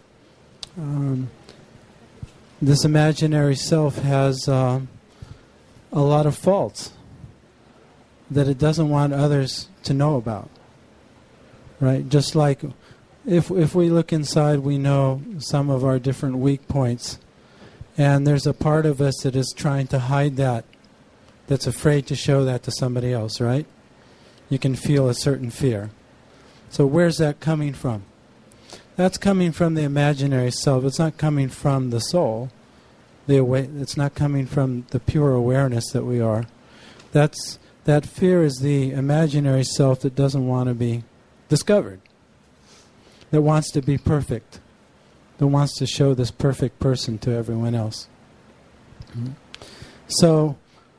this imaginary self has a lot of faults that it doesn't want others to know about. Right? Just like if we look inside, we know some of our different weak points, and there's a part of us that is trying to hide that, that's afraid to show that to somebody else, right? You can feel a certain fear. So where's that coming from? That's coming from the imaginary self. It's not coming from the soul. It's not coming from the pure awareness that we are. That fear is the imaginary self that doesn't want to be discovered, that wants to be perfect, that wants to show this perfect person to everyone else. Mm-hmm. So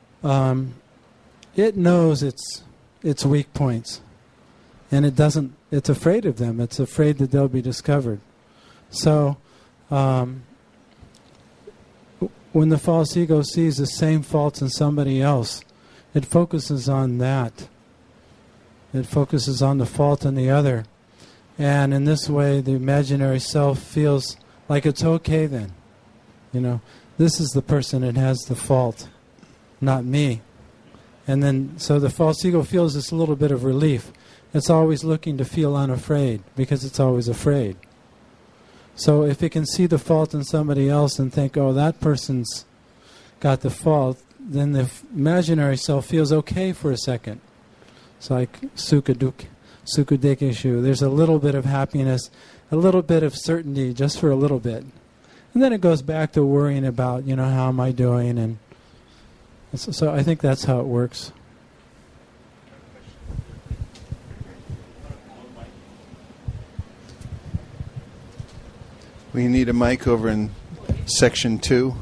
it knows its weak points, and it's afraid of them. It's afraid that they'll be discovered. So when the false ego sees the same faults in somebody else, it focuses on that. It focuses on the fault in the other. And in this way, the imaginary self feels like it's okay then. This is the person that has the fault, not me. And then, so the false ego feels this little bit of relief. It's always looking to feel unafraid because it's always afraid. So if it can see the fault in somebody else and think, oh, that person's got the fault, then the imaginary self feels okay for a second. It's like sukha-dukkha-dekeshu. There's a little bit of happiness, a little bit of certainty just for a little bit. And then it goes back to worrying about, how am I doing? And so I think that's how it works. We need a mic over in section 2.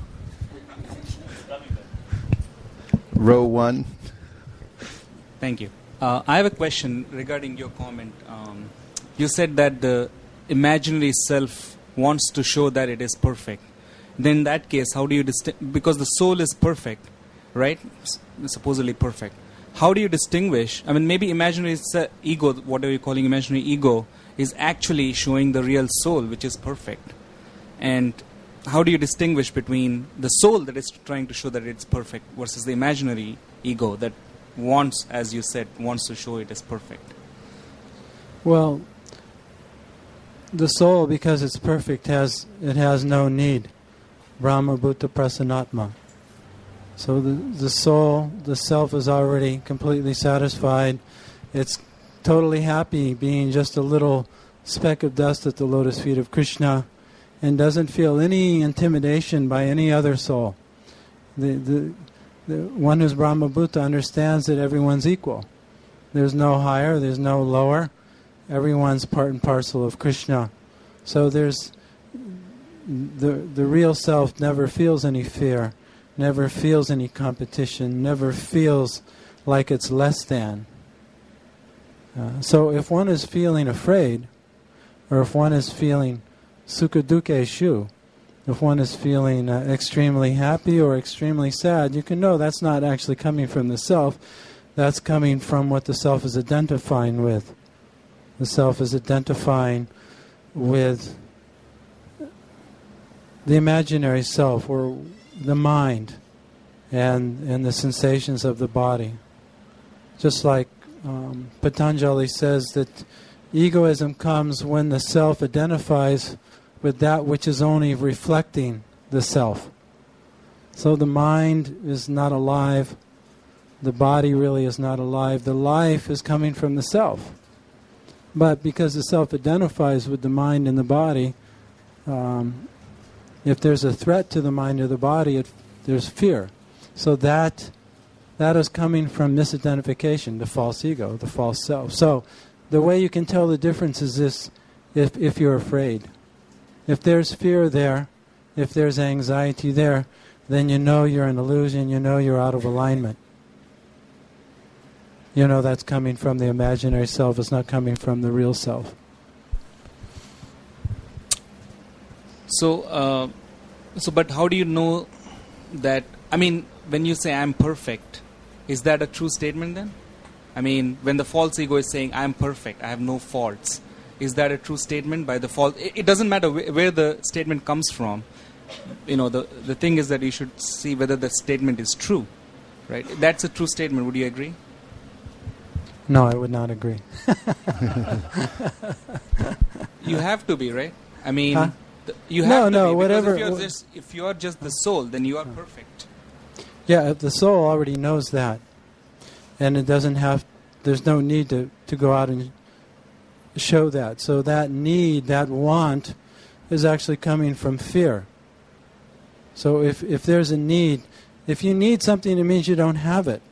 Row 1. Thank you. I have a question regarding your comment. You said that the imaginary self wants to show that it is perfect. Then in that case, how do you because the soul is perfect, right? Supposedly perfect. How do you distinguish? I mean, maybe imaginary ego, whatever you're calling imaginary ego, is actually showing the real soul, which is perfect. And how do you distinguish between the soul that is trying to show that it's perfect versus the imaginary ego that wants, as you said, wants to show it as perfect? Well, the soul, because it's perfect, has no need. Brahma Bhuta Prasanatma. So the soul, the self, is already completely satisfied. It's totally happy being just a little speck of dust at the lotus feet of Krishna, and doesn't feel any intimidation by any other soul. The one who's Brahma Bhuta understands that everyone's equal. There's no higher, there's no lower. Everyone's part and parcel of Krishna. So there's the real self never feels any fear, never feels any competition, never feels like it's less than. So if one is feeling afraid, or if one is feeling sukha dukkha shu, if one is feeling extremely happy or extremely sad, you can know that's not actually coming from the self. That's coming from what the self is identifying with. The self is identifying with the imaginary self, or the mind, and the sensations of the body. Just like Patanjali says that egoism comes when the self identifies with that which is only reflecting the self. So the mind is not alive, the body really is not alive, the life is coming from the self. But because the self identifies with the mind and the body, if there's a threat to the mind or the body, there's fear. So that is coming from misidentification, the false ego, the false self. So the way you can tell the difference is this: if you're afraid. If there's fear there, if there's anxiety there, then you know you're an illusion, you know you're out of alignment. You know that's coming from the imaginary self, it's not coming from the real self. So, but how do you know that, I mean, when you say I'm perfect, is that a true statement then? I mean, when the false ego is saying I'm perfect, I have no faults, is that a true statement by the false? It doesn't matter where the statement comes from. You know, the thing is that you should see whether the statement is true, right? That's a true statement. Would you agree? No, I would not agree. You have to be, right? I mean, huh? You have to be, whatever. If you are just the soul, then you are perfect. Yeah, the soul already knows that, and it doesn't have. There's no need to go out and show that. So that need, that want, is actually coming from fear. So if there's a need, if you need something, it means you don't have it.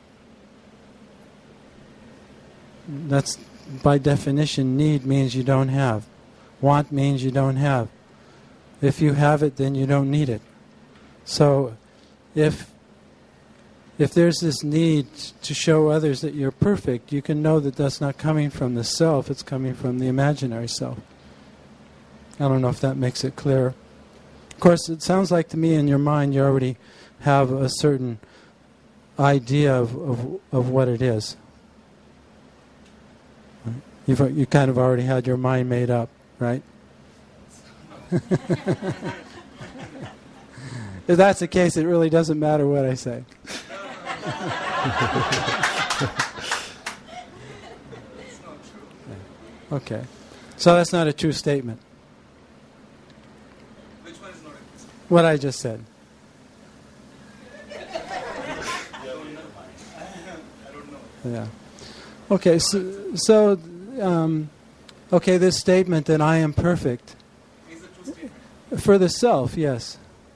That's by definition. Need means you don't have. Want means you don't have. If you have it, then you don't need it. So if there's this need to show others that you're perfect, you can know that that's not coming from the self, it's coming from the imaginary self. I don't know if that makes it clear. Of course, it sounds like to me in your mind you already have a certain idea of what it is. You kind of already had your mind made up, right? If that's the case, it really doesn't matter what I say. Okay. So that's not a true statement. Which one is not a true statement? What I just said. I don't know. Yeah. Okay, so okay, this statement that I am perfect. Is it a true statement? For the self, yes.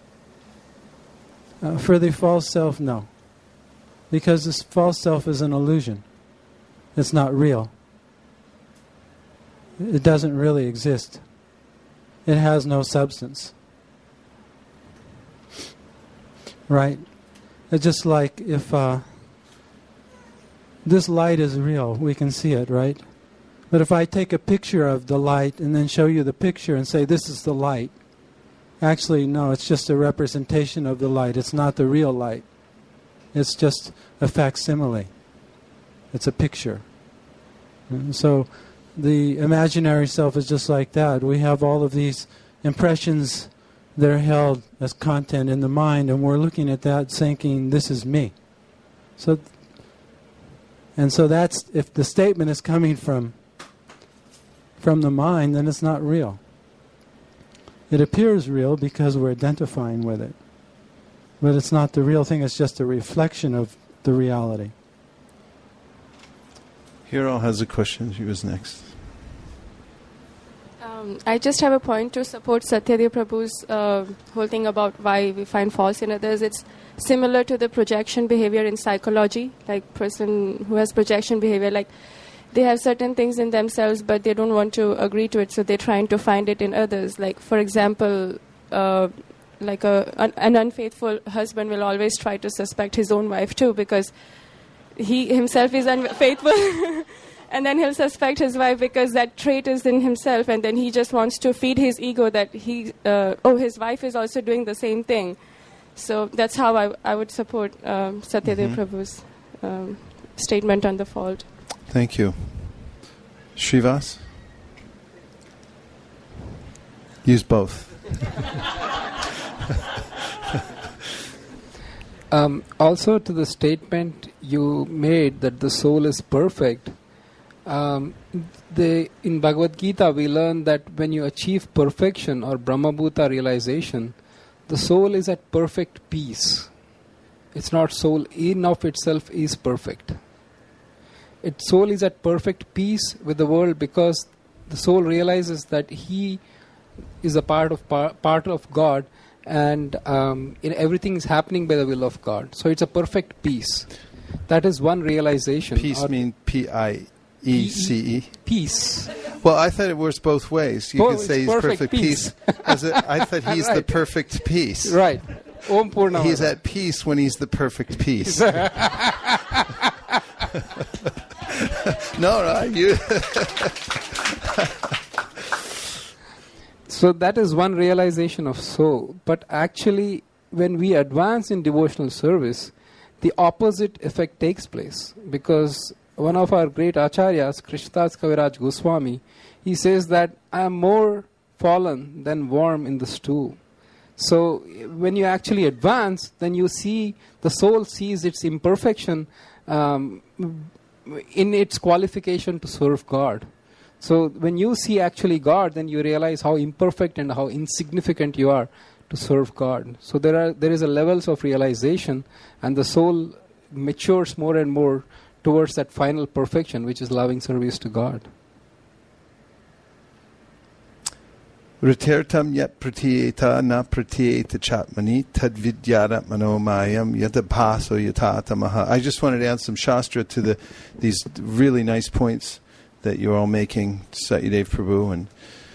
For the false self, no. Because this false self is an illusion. It's not real. It doesn't really exist. it has no substance. Right? It's just like if this light is real, we can see it, right? But if I take a picture of the light and then show you the picture and say, this is the light, actually, no, it's just a representation of the light. It's not the real light. It's just a facsimile. It's a picture. And so the imaginary self is just like that. We have all of these impressions that are held as content in the mind, and we're looking at that thinking, this is me. So that's, if the statement is coming from the mind, then it's not real. It appears real because we're identifying with it. But it's not the real thing, it's just a reflection of the reality. Hiro has a question. She was next. I just have a point to support Satyadev Prabhu's whole thing about why we find faults in others. It's similar to the projection behavior in psychology. Like person who has projection behavior, like they have certain things in themselves but they don't want to agree to it, so they're trying to find it in others. Like for example, like an unfaithful husband will always try to suspect his own wife too because he himself is unfaithful. And then he'll suspect his wife because that trait is in himself, and then he just wants to feed his ego that his wife is also doing the same thing. So that's how I would support Satyadev Prabhu's statement on the fault. Thank you. Srivas? Use both. Also to the statement you made that the soul is perfect, in Bhagavad Gita we learn that when you achieve perfection or Brahmabhuta realization, the soul is at perfect peace. It's not soul in of itself is perfect. Its soul is at perfect peace with the world because the soul realizes that he is a part of God, and everything is happening by the will of God. So it's a perfect peace. That is one realization. Peace means P-I-E-C-E? Peace. Well, I thought it works both ways. You could say he's perfect peace. I thought he's Right. the perfect peace. Right. Om Purnamada. He's at peace when he's the perfect peace. No, you... So that is one realization of soul. But actually, when we advance in devotional service, the opposite effect takes place. Because one of our great acharyas, Krishnadas Kaviraj Goswami, he says that I am more fallen than worm in the stew. So when you actually advance, then you see, the soul sees its imperfection in its qualification to serve God. So when you see actually God, then you realize how imperfect and how insignificant you are to serve God. So there is a levels of realization, and the soul matures more and more towards that final perfection, which is loving service to God. Ritertam yat pratyeta na pratyeta chatmani tad vidyarat manomayam yataphaso yatatamaha. I just wanted to add some Shastra to these really nice points that you're all making, Satyadev Prabhu, and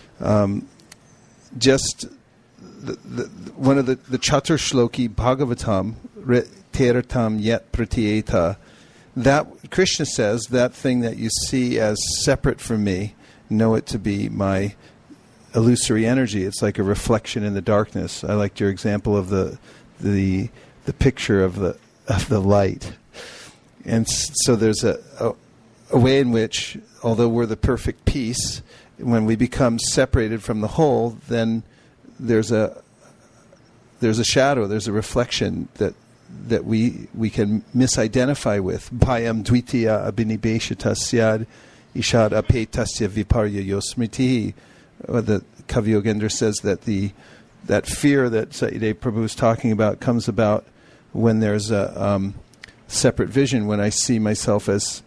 just one of the Chatur Shloki Bhagavatam, Ritertam yat pratyeta, that Krishna says, that thing that you see as separate from me, know it to be my illusory energy. It's like a reflection in the darkness. I liked your example of the picture of the light. And so there's a way in which, although we're the perfect peace, when we become separated from the whole, then there's a shadow, there's a reflection that we can misidentify with. Bhayam dvitiya abhinibeshita syad ishad apetasya viparya yosmriti. The Kavi Yogendra says that that fear that Satyadev Prabhu is talking about comes about when there's a separate vision, when I see myself as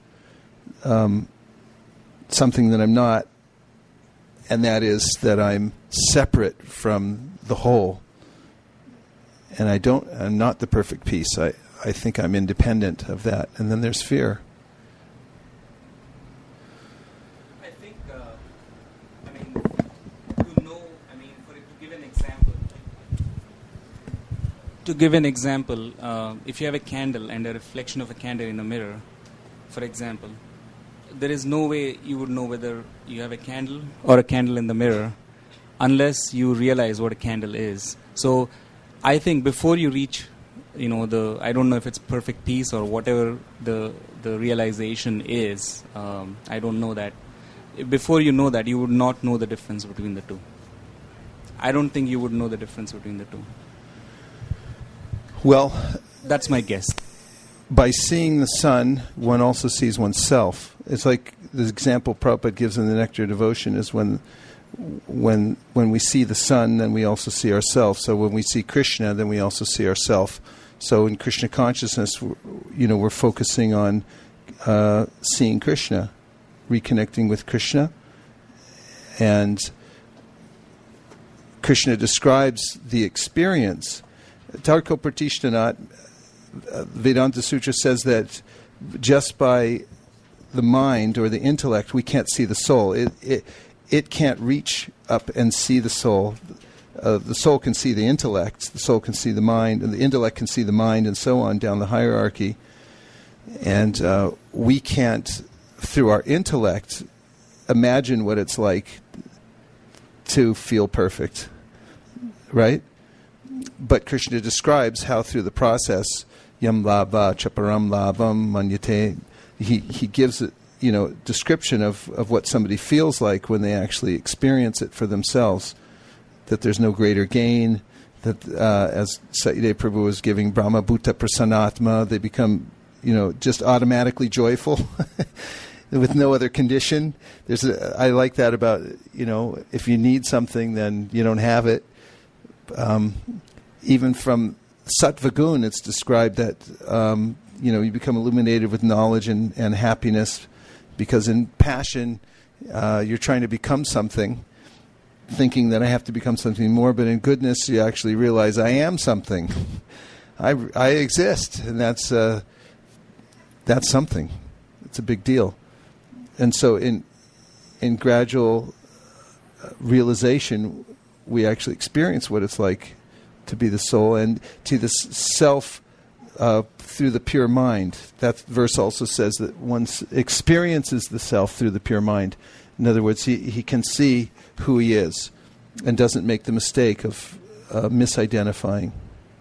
something that I'm not, and that is that I'm separate from the whole. And I'm not the perfect peace. I think I'm independent of that. And then there's fear. To give an example, if you have a candle and a reflection of a candle in a mirror, for example, there is no way you would know whether you have a candle or a candle in the mirror unless you realize what a candle is. So I think before you reach, I don't know if it's perfect peace or whatever the realization is, I don't know that. Before you know that, you would not know the difference between the two. I don't think you would know the difference between the two. Well, that's my guess. By seeing the sun, one also sees oneself. It's like the example Prabhupada gives in the Nectar of Devotion is when we see the sun, then we also see ourselves. So when we see Krishna, then we also see ourselves. So in Krishna consciousness, we're focusing on seeing Krishna, reconnecting with Krishna. And Krishna describes the experience. Tarko Pratishthanat, Vedanta Sutra says that just by the mind or the intellect, we can't see the soul. It can't reach up and see the soul. The soul can see the intellect, the soul can see the mind, and the intellect can see the mind, and so on down the hierarchy. And we can't, through our intellect, imagine what it's like to feel perfect, right? But Krishna describes how through the process, yam lava chaparam lavam manyate, he gives it, description of what somebody feels like when they actually experience it for themselves. That there's no greater gain. That as Satyadeva Prabhu was giving Brahma Bhuta Prasanatma, they become, just automatically joyful with no other condition. I like that about, if you need something, then you don't have it. Even from Sattva Gun, it's described that you become illuminated with knowledge and happiness, because in passion you're trying to become something, thinking that I have to become something more, but in goodness you actually realize I am something. I exist, and that's something. It's a big deal. And so in gradual realization, we actually experience what it's like to be the soul and to the self through the pure mind. That verse also says that one experiences the self through the pure mind. In other words, he can see who he is and doesn't make the mistake of misidentifying.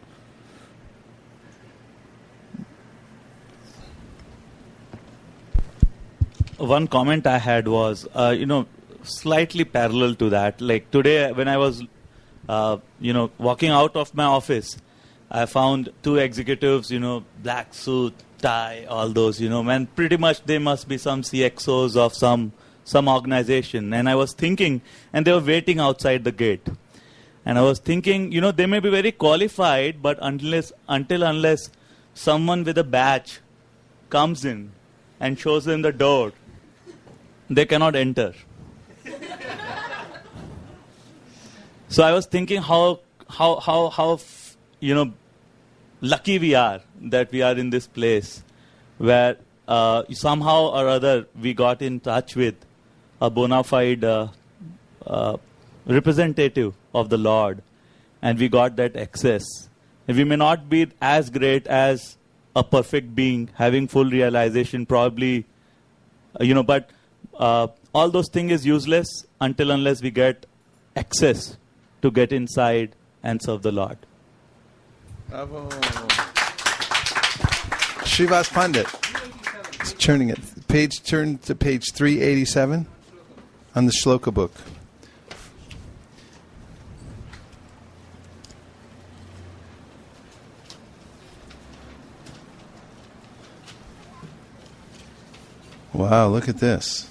One comment I had was, slightly parallel to that. Like today, when I was, walking out of my office, I found two executives, black suit, tie, all those, and pretty much they must be some CXOs of some organization. And I was thinking, and they were waiting outside the gate. And I was thinking, they may be very qualified, but unless someone with a badge comes in and shows them the door, they cannot enter. So I was thinking how lucky we are that we are in this place where somehow or other we got in touch with a bona fide representative of the Lord, and we got that access. And we may not be as great as a perfect being having full realization, probably, but all those things is useless unless we get access to get inside and serve the Lord. Bravo. Srivas Pandit. It's turning it. Turn to page 387 on the Shloka book. Wow, look at this.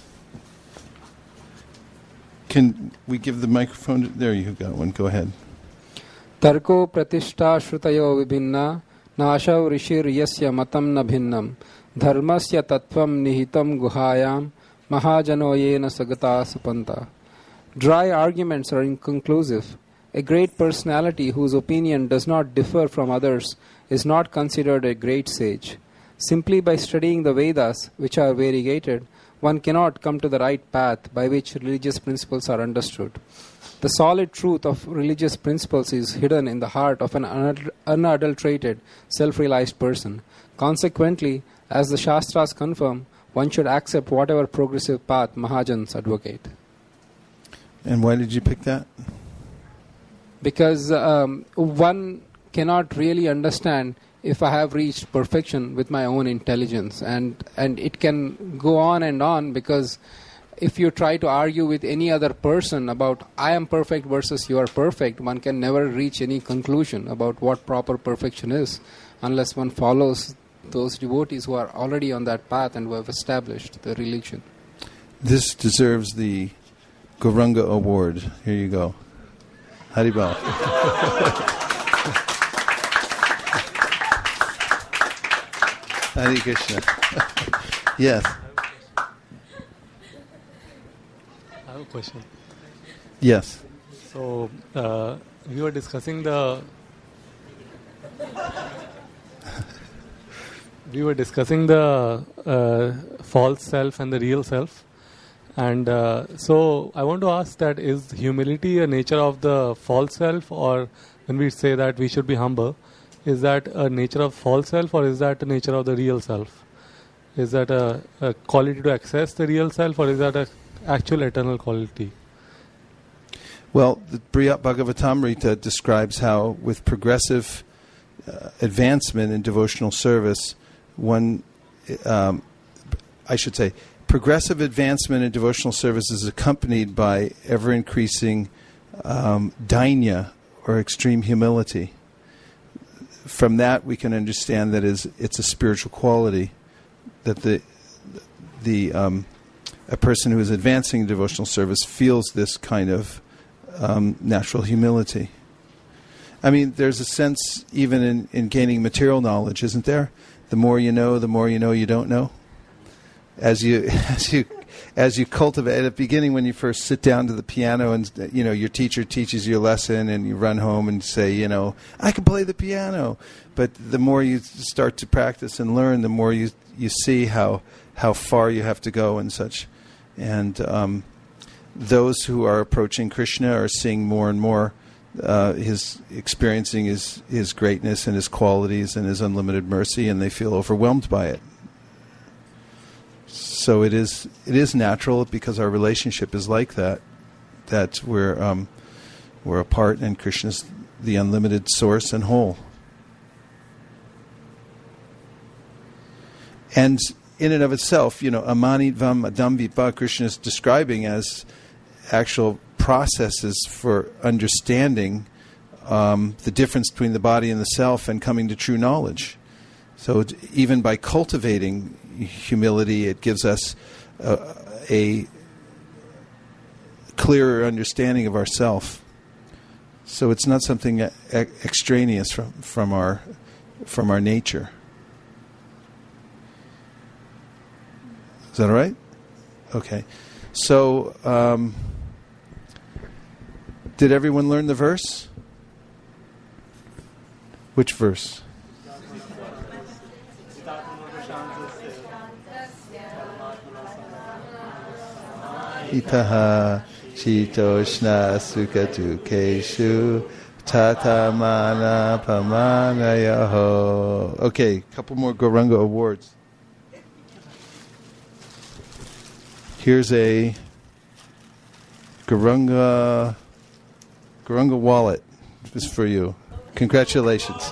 Can we give the microphone? There, you got one. Go ahead. Tarko pratishta shrutayo vibhinna nashav rishir yasya matam na bhinnam dharmasya tattvam nihitam guhayam mahajano yena sagata sapanta. Dry arguments are inconclusive. A great personality whose opinion does not differ from others is not considered a great sage. Simply by studying the Vedas, which are variegated, one cannot come to the right path by which religious principles are understood. The solid truth of religious principles is hidden in the heart of an unadulterated, self-realized person. Consequently, as the Shastras confirm, one should accept whatever progressive path Mahajans advocate. And why did you pick that? Because one cannot really understand if I have reached perfection with my own intelligence, and it can go on, because if you try to argue with any other person about I am perfect versus you are perfect, one can never reach any conclusion about what proper perfection is unless one follows those devotees who are already on that path and who have established the religion. This deserves the Gauranga Award. Here you go. Haribol. Hare Krishna. Yes. I have a question. Yes. So, we were discussing the false self and the real self. And so I want to ask that, is humility a nature of the false self, or when we say that we should be humble, is that a nature of false self, or is that a nature of the real self? Is that a quality to access the real self, or is that an actual eternal quality? Well, the Brihad Bhagavatamrita describes how with progressive advancement in devotional service, progressive advancement in devotional service is accompanied by ever-increasing dainya, or extreme humility. From that, we can understand that it's a spiritual quality, that a person who is advancing in devotional service feels this kind of natural humility. I mean, there's a sense even in gaining material knowledge, isn't there? The more you know you don't know. As you cultivate at the beginning, when you first sit down to the piano and your teacher teaches you a lesson and you run home and say, I can play the piano. But the more you start to practice and learn, the more you see how far you have to go and such. And those who are approaching Krishna are seeing more and more experiencing his greatness and his qualities and his unlimited mercy, and they feel overwhelmed by it. So it is natural, because our relationship is like that we're apart and Krishna's the unlimited source and whole. And in and of itself, amanitvam adambitva, Krishna is describing as actual processes for understanding the difference between the body and the self and coming to true knowledge. So even by cultivating humility, it gives us a clearer understanding of ourself. So it's not something extraneous from our nature. Is that all right? Okay. So, did everyone learn the verse? Which verse? Itaha shitoshna sukhatukeshu tatamana pamanayaho. Okay, a couple more Gauranga awards. Here's a Gauranga wallet. This is for you. Congratulations.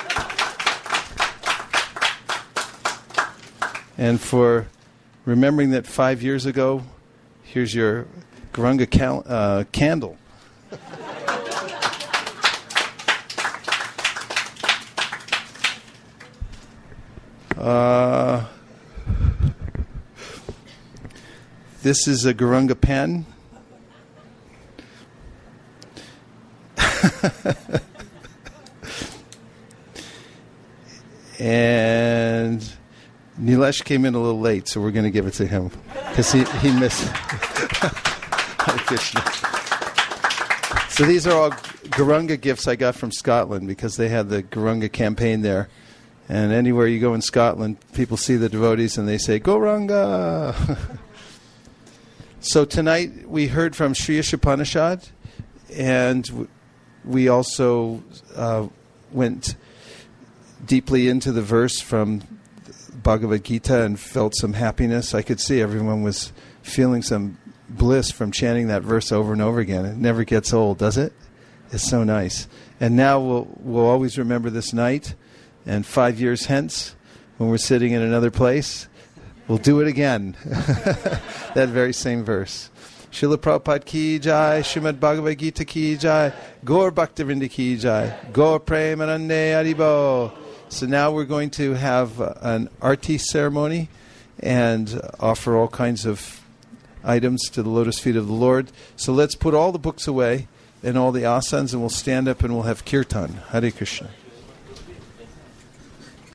And for remembering that 5 years ago, here's your Gauranga candle. This is a Gauranga pen. And Nilesh came in a little late, so we're going to give it to him because he missed. So these are all Gauranga gifts I got from Scotland, because they had the Gauranga campaign there. And anywhere you go in Scotland, people see the devotees and they say, Gauranga! So tonight we heard from Sri Ishopanishad, and we also went deeply into the verse from Bhagavad Gita and felt some happiness. I could see everyone was feeling some bliss from chanting that verse over and over again. It never gets old, does it? It's so nice. And now we'll always remember this night, and 5 years hence, when we're sitting in another place, we'll do it again. That very same verse. Srila Prabhupada ki jai, Srimad Bhagavad Gita ki jai, Gaur Bhaktivinoda ki jai, Gaur Premanande Haribo. So now we're going to have an arti ceremony and offer all kinds of items to the lotus feet of the Lord. So let's put all the books away and all the asanas, and we'll stand up and we'll have kirtan. Hare Krishna.